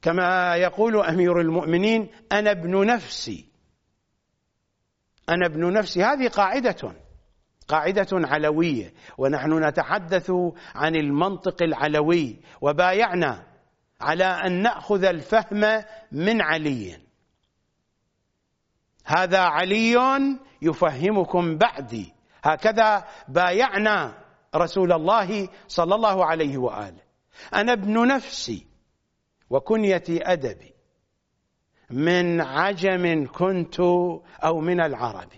كما يقول أمير المؤمنين: أنا ابن نفسي، أنا ابن نفسي. هذه قاعدة علوية، ونحن نتحدث عن المنطق العلوي، وبايعنا على أن نأخذ الفهم من علي. هذا علي يفهمكم بعدي، هكذا بايعنا رسول الله صلى الله عليه وآله. أنا ابن نفسي وكنيتي أدبي، من عجم كنت أو من العرب.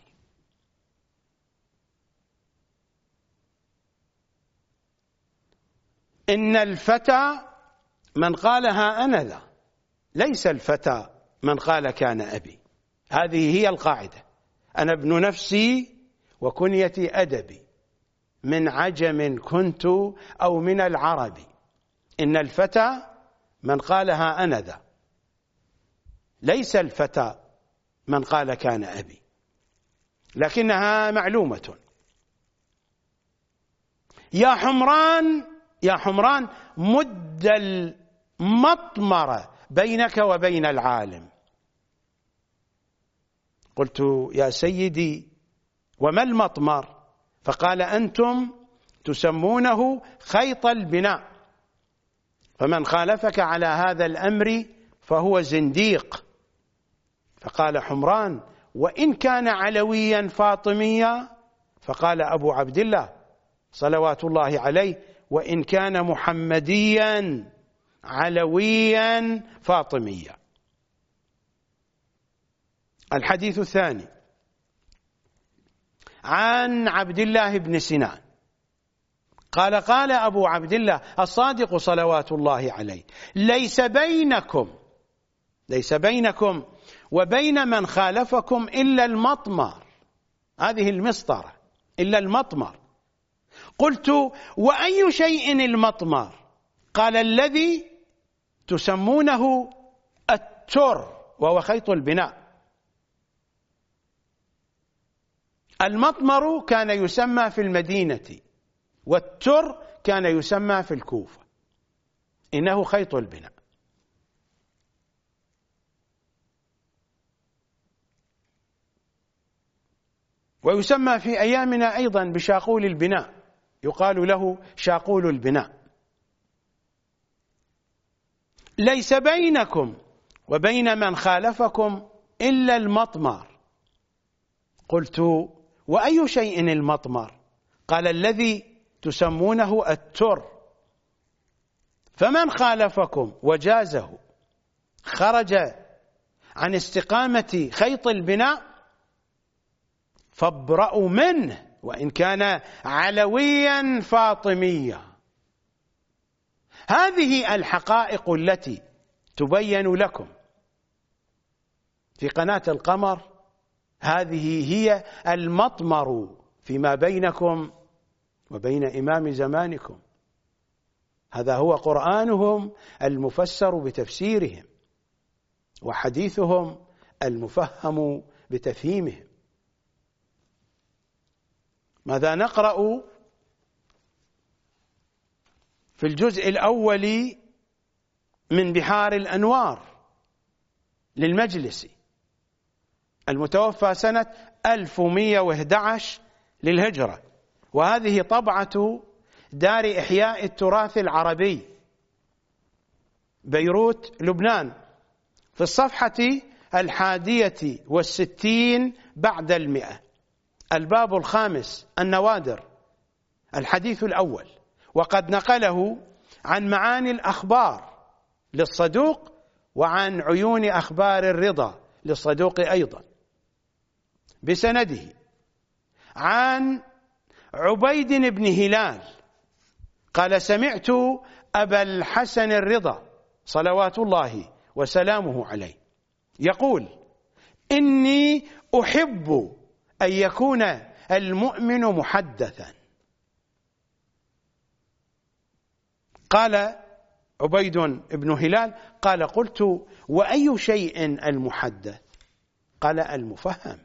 إن الفتى من قالها أنا ذا، ليس الفتى من قال كان أبي. هذه هي القاعدة: أنا ابن نفسي وكنيتي أدبي، من عجم كنت أو من العرب. إن الفتى من قالها أنا ذا، ليس الفتى من قال كان أبي، لكنها معلومة. يا حمران، يا حمران، مد المطمر بينك وبين العالم. قلت: يا سيدي وما المطمر؟ فقال: أنتم تسمونه خيط البناء، فمن خالفك على هذا الأمر فهو زنديق. فقال حمران: وإن كان علويا فاطميا؟ فقال أبو عبد الله صلوات الله عليه: وإن كان محمديا علويا فاطميا. الحديث الثاني عن عبد الله بن سنان قال: قال أبو عبد الله الصادق صلوات الله عليه: ليس بينكم وبين من خالفكم إلا المطمر. هذه المسطرة، إلا المطمر. قلت: وأي شيء المطمر؟ قال: الذي تسمونه التر، وهو خيط البناء. المطمر كان يسمى في المدينة، والتر كان يسمى في الكوفة. إنه خيط البناء. ويسمى في أيامنا أيضا بشاقول البناء، يقال له شاقول البناء. ليس بينكم وبين من خالفكم إلا المطمر. قلت: وأي شيء المطمر؟ قال: الذي تسمونه التر، فمن خالفكم وجازه خرج عن استقامة خيط البناء فابرأوا منه، وإن كان علويا فاطميا. هذه الحقائق التي تبين لكم في قناة القمر، هذه هي المطمر فيما بينكم وبين إمام زمانكم. هذا هو قرآنهم المفسر بتفسيرهم، وحديثهم المفهم بتفهيمهم. ماذا نقرأ في الجزء الأول من بحار الأنوار للمجلسي المتوفى سنة 1111 للهجرة، وهذه طبعة دار إحياء التراث العربي بيروت لبنان، في الصفحة 61 بعد 100، الباب 5 النوادر، الحديث الأول. وقد نقله عن معاني الأخبار للصدوق، وعن عيون أخبار الرضا للصدوق أيضا، بسنده عن عبيد بن هلال قال: سمعت أبا الحسن الرضا صلوات الله وسلامه عليه يقول: إني أحب أن يكون المؤمن محدثا. قال عبيد بن هلال: قال: قلت: وأي شيء المحدث؟ قال: المفهم.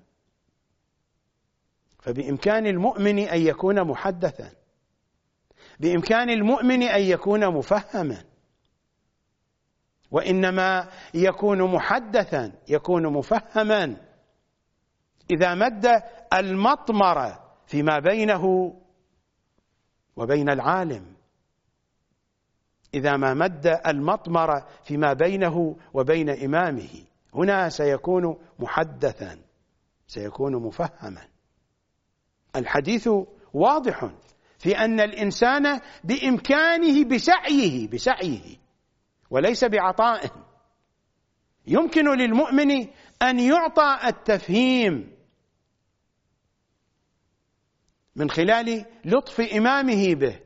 فبإمكان المؤمن أن يكون محدثا، بإمكان المؤمن أن يكون مفهما. وإنما يكون محدثا، يكون مفهما إذا مد المطمرة فيما بينه وبين العالم، إذا ما مد المطمرة فيما بينه وبين إمامه، هنا سيكون محدثا، سيكون مفهما. الحديث واضح في أن الإنسان بإمكانه بسعيه وليس بعطائه. يمكن للمؤمن أن يعطى التفهيم من خلال لطف إمامه به،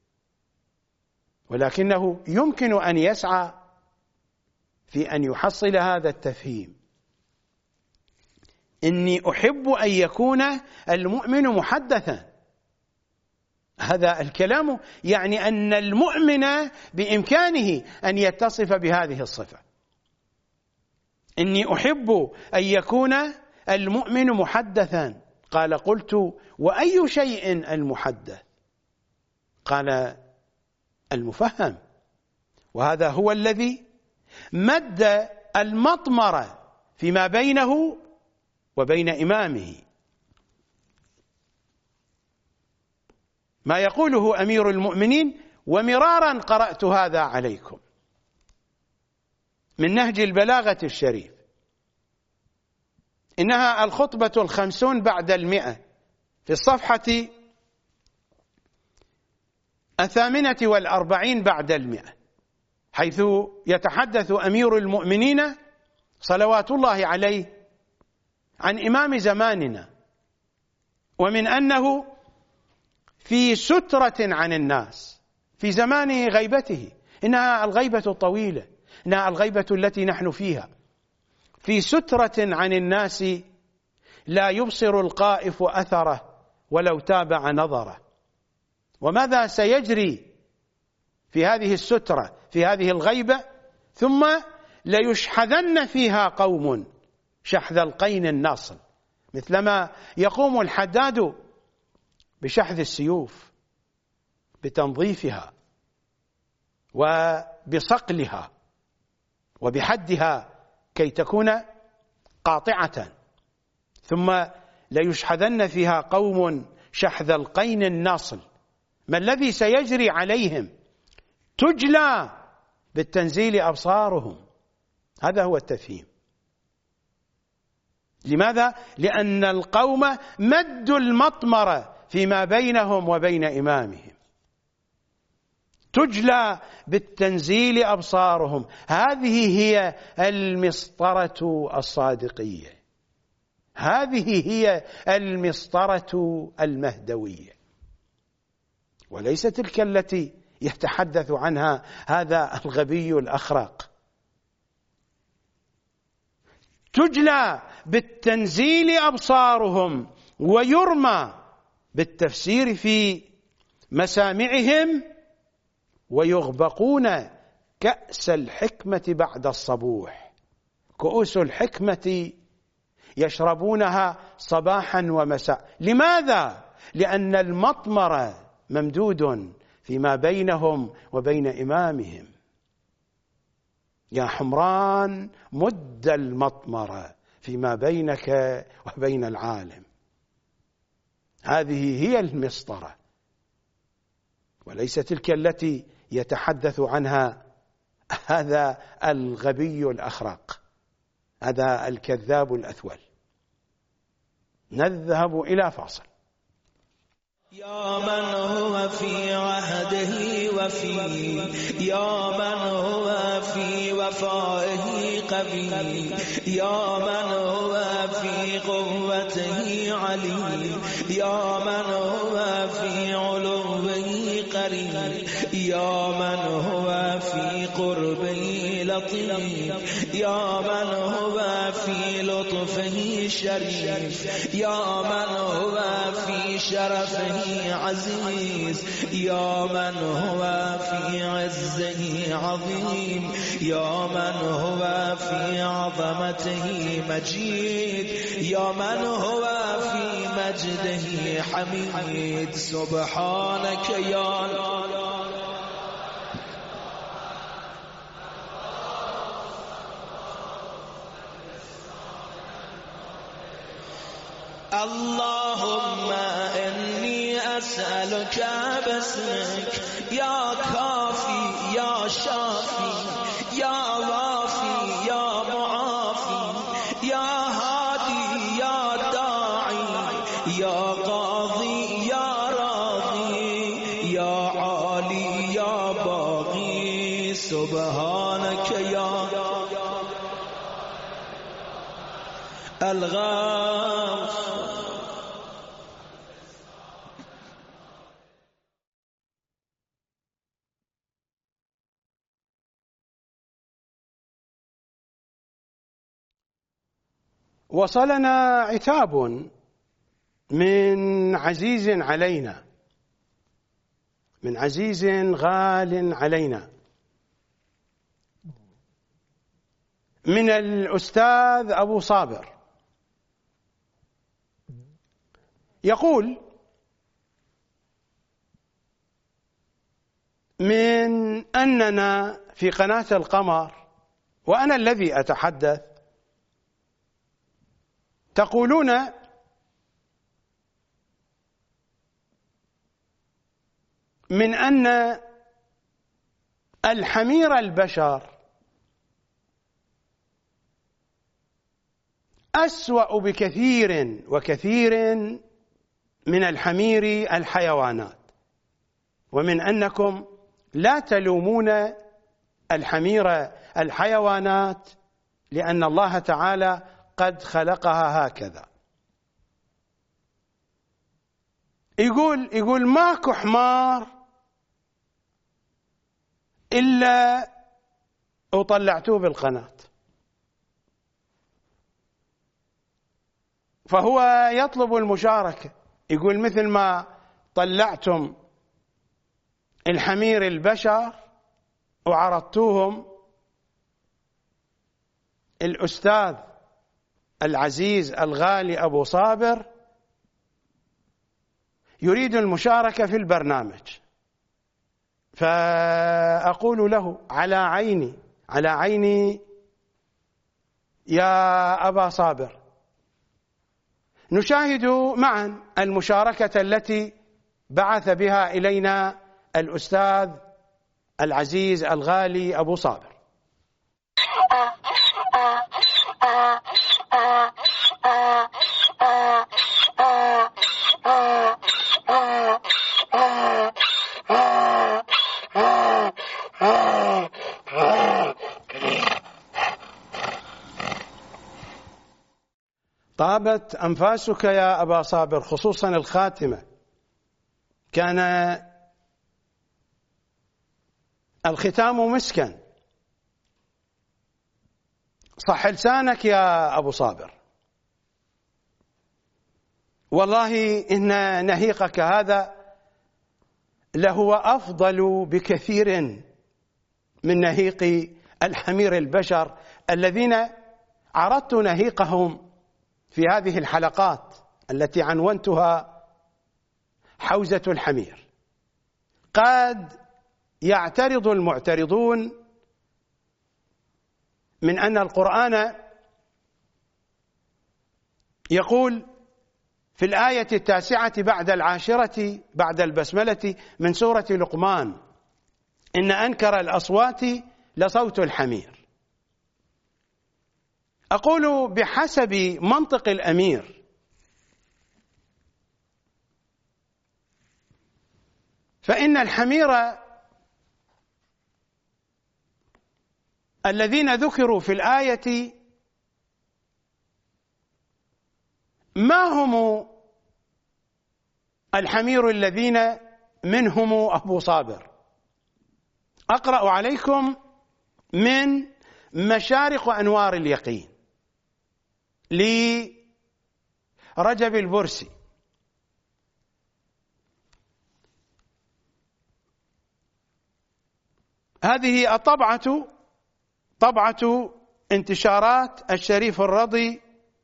ولكنه يمكن أن يسعى في أن يحصل هذا التفهيم. إني أحب أن يكون المؤمن محدثا، هذا الكلام يعني أن المؤمن بإمكانه أن يتصف بهذه الصفة. إني أحب أن يكون المؤمن محدثا. قال: قلت: وأي شيء المحدث؟ قال: المفهم. وهذا هو الذي مد المطمرة فيما بينه وبين إمامه. ما يقوله أمير المؤمنين، ومرارا قرأت هذا عليكم، من نهج البلاغة الشريف، إنها الخطبة 50 بعد 100 في الصفحة 48 بعد 100، حيث يتحدث أمير المؤمنين صلوات الله عليه عن إمام زماننا، ومن أنه في سترة عن الناس في زمان غيبته. إنها الغيبة الطويلة، إنها الغيبة التي نحن فيها، في سترة عن الناس لا يبصر القائف أثره ولو تابع نظره. وماذا سيجري في هذه السترة، في هذه الغيبة؟ ثم ليشحذن فيها قوم شحذ القين الناصل، مثلما يقوم الحداد بشحذ السيوف، بتنظيفها وبصقلها وبحدها كي تكون قاطعة. ثم ليشحذن فيها قوم شحذ القين الناصل. ما الذي سيجري عليهم؟ تجلى بالتنزيل أبصارهم. هذا هو التفهيم. لماذا؟ لأن القوم مدوا المطمرة فيما بينهم وبين إمامهم. تجلى بالتنزيل أبصارهم. هذه هي المسطرة الصادقية، هذه هي المسطرة المهدوية، وليس تلك التي يتحدث عنها هذا الغبي الأخرق. تجلى بالتنزيل أبصارهم ويرمى بالتفسير في مسامعهم، ويغبقون كأس الحكمة بعد الصبوح. كؤوس الحكمة يشربونها صباحا ومساء. لماذا؟ لأن المطمر ممدود فيما بينهم وبين إمامهم. يا حمران مد المطمر فيما بينك وبين العالم. هذه هي المسطرة، وليس تلك التي يتحدث عنها هذا الغبي الأخرق، هذا الكذاب الأثول. نذهب إلى فاصل. يا من هو في عهده وفي، يا من هو في وفائه قوي، يا من هو في قوته علي، يا من هو في علوه قريب، يا من هو في قربه لطيف، يا من هو في لطفه شريف، يا من هو في شرفه عزيز، يا من هو في عزه عظيم، يا من هو في عظمته مجيد، يا من هو في مجده حميد. سبحانك يا اللهم إني أسألك باسمك يا كافي يا شافي يا وافي يا معافي يا هادي يا داعي يا قاضي يا راضي يا عالي يا باقي سبحانك يا الغاف. وصلنا عتاب من عزيز علينا، من عزيز غال علينا، من الأستاذ أبو صابر، يقول: من أننا في قناة القمر وأنا الذي أتحدث تقولون من أن الحمير البشر أسوأ بكثير وكثير من الحمير الحيوانات، ومن أنكم لا تلومون الحمير الحيوانات لأن الله تعالى قد خلقها هكذا. يقول ماكو حمار إلا وطلعتوه بالقناة، فهو يطلب المشاركة. يقول مثل ما طلعتم الحمير البشر وعرضتوهم، الأستاذ العزيز الغالي أبو صابر يريد المشاركة في البرنامج، فأقول له: على عيني على عيني يا أبا صابر، نشاهد معا المشاركة التي بعث بها إلينا الأستاذ العزيز الغالي أبو صابر. طابت أنفاسك يا أبا صابر، خصوصا الخاتمة، كان الختام مسكا. صح لسانك يا أبو صابر، والله إن نهيقك هذا لهو أفضل بكثير من نهيق الحمير البشر الذين عرضت نهيقهم في هذه الحلقات التي عنونتها حوزة الحمير. قد يعترض المعترضون من أن القرآن يقول في الآية 9 بعد 10 بعد البسملة من سورة لقمان: إن أنكر الأصوات لصوت الحمير. أقول بحسب منطق الأمير فإن الحمير الذين ذكروا في الآية ما هم الحمير الذين منهم أبو صابر. أقرأ عليكم من مشارق أنوار اليقين لرجب البرسي: هذه الطبعة طبعة انتشارات الشريف الرضي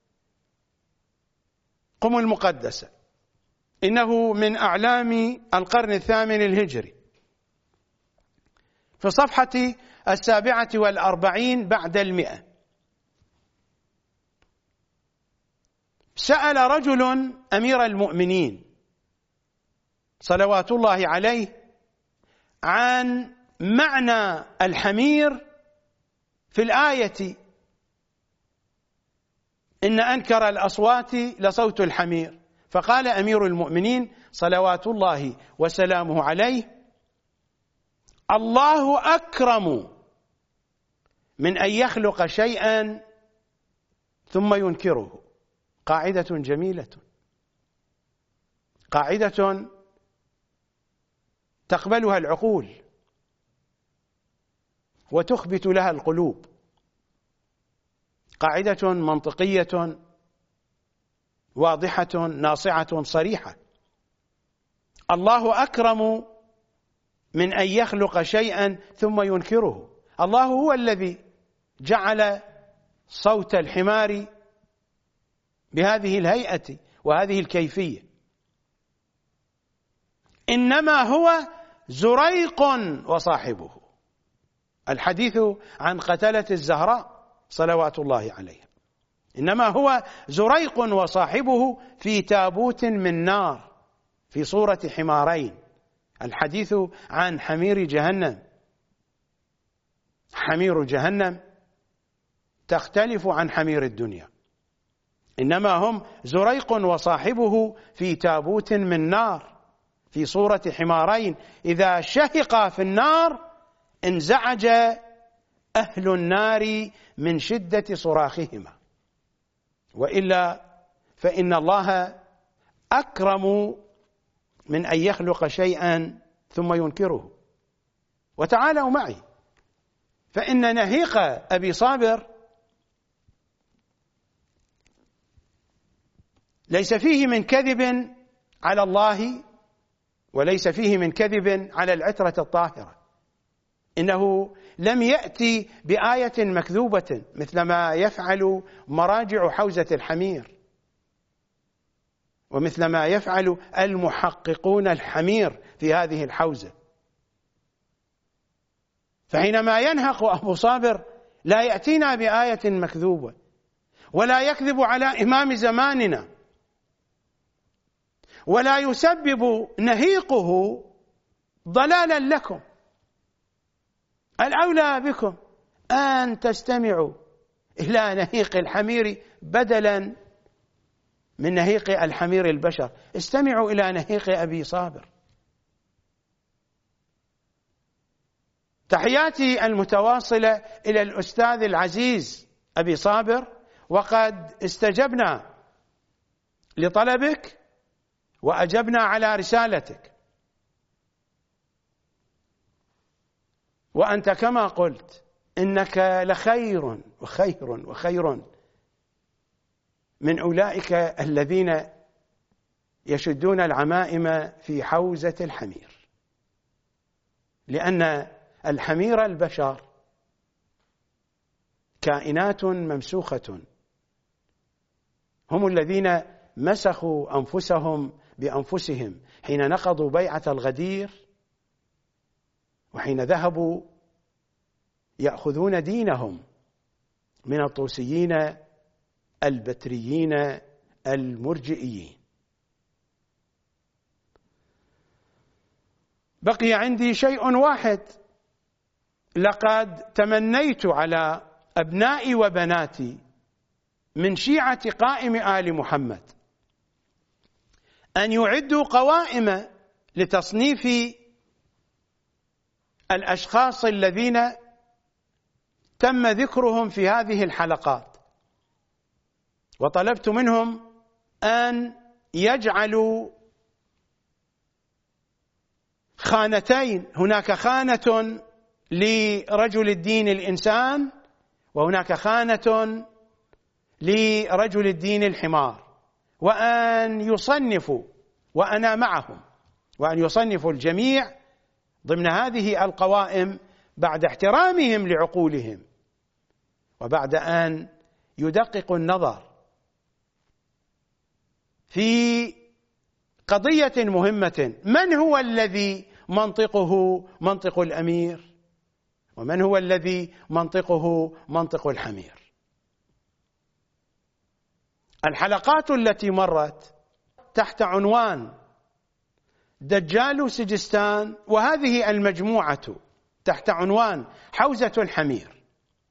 قم المقدسة، إنه من أعلام القرن 8 الهجري، في صفحة 47 بعد 100. سأل رجل أمير المؤمنين صلوات الله عليه عن معنى الحمير في الآية: إن أنكر الأصوات لصوت الحمير. فقال أمير المؤمنين صلوات الله وسلامه عليه: الله أكرم من أن يخلق شيئا ثم ينكره. قاعدة جميلة، قاعدة تقبلها العقول وتخبت لها القلوب، قاعدة منطقية واضحة ناصعة صريحة. الله أكرم من أن يخلق شيئا ثم ينكره. الله هو الذي جعل صوت الحمار بهذه الهيئة وهذه الكيفية. إنما هو زريق وصاحبه. الحديث عن قتلة الزهراء صلوات الله عليها. إنما هو زريق وصاحبه في تابوت من نار في صورة حمارين. الحديث عن حمير جهنم. حمير جهنم تختلف عن حمير الدنيا. إنما هم زريق وصاحبه في تابوت من نار في صورة حمارين، إذا شهقا في النار انزعج أهل النار من شدة صراخهما، وإلا فإن الله أكرم من أن يخلق شيئا ثم ينكره. وتعالوا معي، فإن نهيق أبي صابر ليس فيه من كذب على الله وليس فيه من كذب على العترة الطاهرة. إنه لم يأتي بآية مكذوبة مثل ما يفعل مراجع حوزة الحمير ومثل ما يفعل المحققون الحمير في هذه الحوزة. فحينما ينهق أبو صابر لا يأتينا بآية مكذوبة ولا يكذب على إمام زماننا، ولا يسبب نهيقه ضلالا لكم. الأولى بكم أن تستمعوا إلى نهيق الحمير بدلا من نهيق الحمير البشر. استمعوا إلى نهيق أبي صابر. تحياتي المتواصلة إلى الأستاذ العزيز أبي صابر، وقد استجبنا لطلبك وأجبنا على رسالتك، وأنت كما قلت إنك لخير وخير وخير من أولئك الذين يشدون العمائم في حوزة الحمير، لأن الحمير البشر كائنات ممسوخة، هم الذين مسخوا أنفسهم بأنفسهم حين نقضوا بيعة الغدير، وحين ذهبوا يأخذون دينهم من الطوسيين البتريين المرجئيين. بقي عندي شيء واحد، لقد تمنيت على أبنائي وبناتي من شيعة قائم آل محمد أن يعدوا قوائم لتصنيف الأشخاص الذين تم ذكرهم في هذه الحلقات، وطلبت منهم أن يجعلوا خانتين، هناك خانة لرجل الدين الإنسان وهناك خانة لرجل الدين الحمار، وأن يصنفوا، وأنا معهم، وأن يصنفوا الجميع ضمن هذه القوائم بعد احترامهم لعقولهم، وبعد أن يدققوا النظر في قضية مهمة: من هو الذي منطقه منطق الأمير، ومن هو الذي منطقه منطق الحمير. الحلقات التي مرت تحت عنوان دجال سجستان، وهذه المجموعة تحت عنوان حوزة الحمير،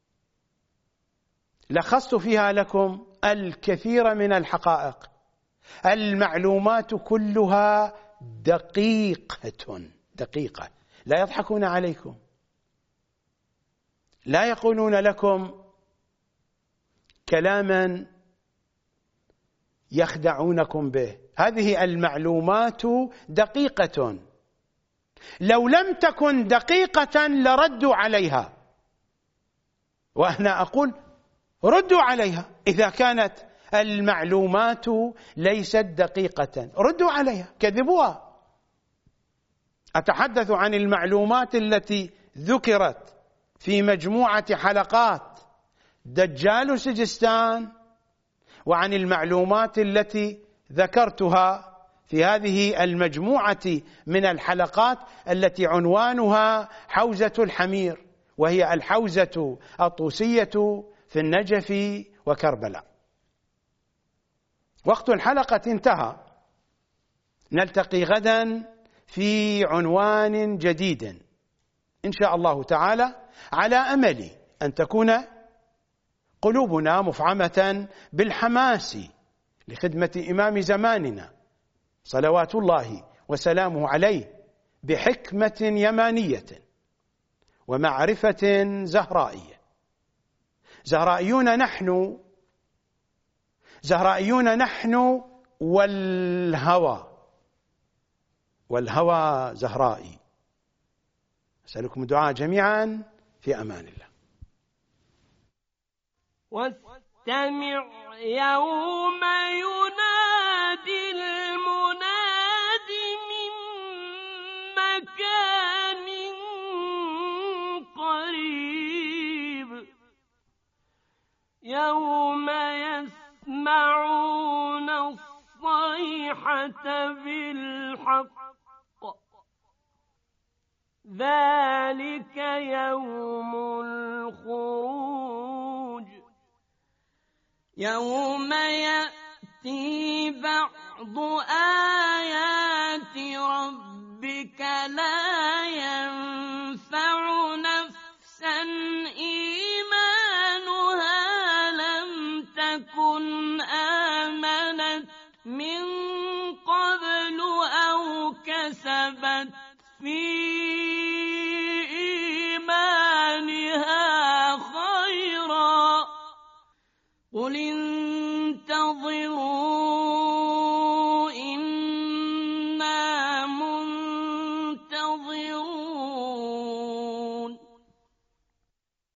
لخصت فيها لكم الكثير من الحقائق. المعلومات كلها دقيقة، لا يضحكون عليكم، لا يقولون لكم كلاما يخدعونكم به. هذه المعلومات دقيقة، لو لم تكن دقيقة لردوا عليها، وأنا أقول ردوا عليها. إذا كانت المعلومات ليست دقيقة ردوا عليها، كذبوها. أتحدث عن المعلومات التي ذكرت في مجموعة حلقات دجال سجستان، وعن المعلومات التي ذكرتها في هذه المجموعة من الحلقات التي عنوانها حوزة الحمير، وهي الحوزة الطوسية في النجف وكربلاء. وقت الحلقة انتهى، نلتقي غدا في عنوان جديد إن شاء الله تعالى، على أمل أن تكون قلوبنا مفعمة بالحماس لخدمة إمام زماننا صلوات الله وسلامه عليه بحكمة يمانية ومعرفة زهرائية. زهرائيون نحن والهوى زهرائي. أسألكم الدعاء جميعا، في أمان الله. واستمع يوم ينادي المناد من مكان قريب، يوم يسمعون الصيحة بالحق، ذلك يوم الخروج، يوم يأتي بعض آيات ربك لا ينفع نفسا إيمانها لم تكن آمنت من قبل أو كسبت في إيمانها خيرا، قل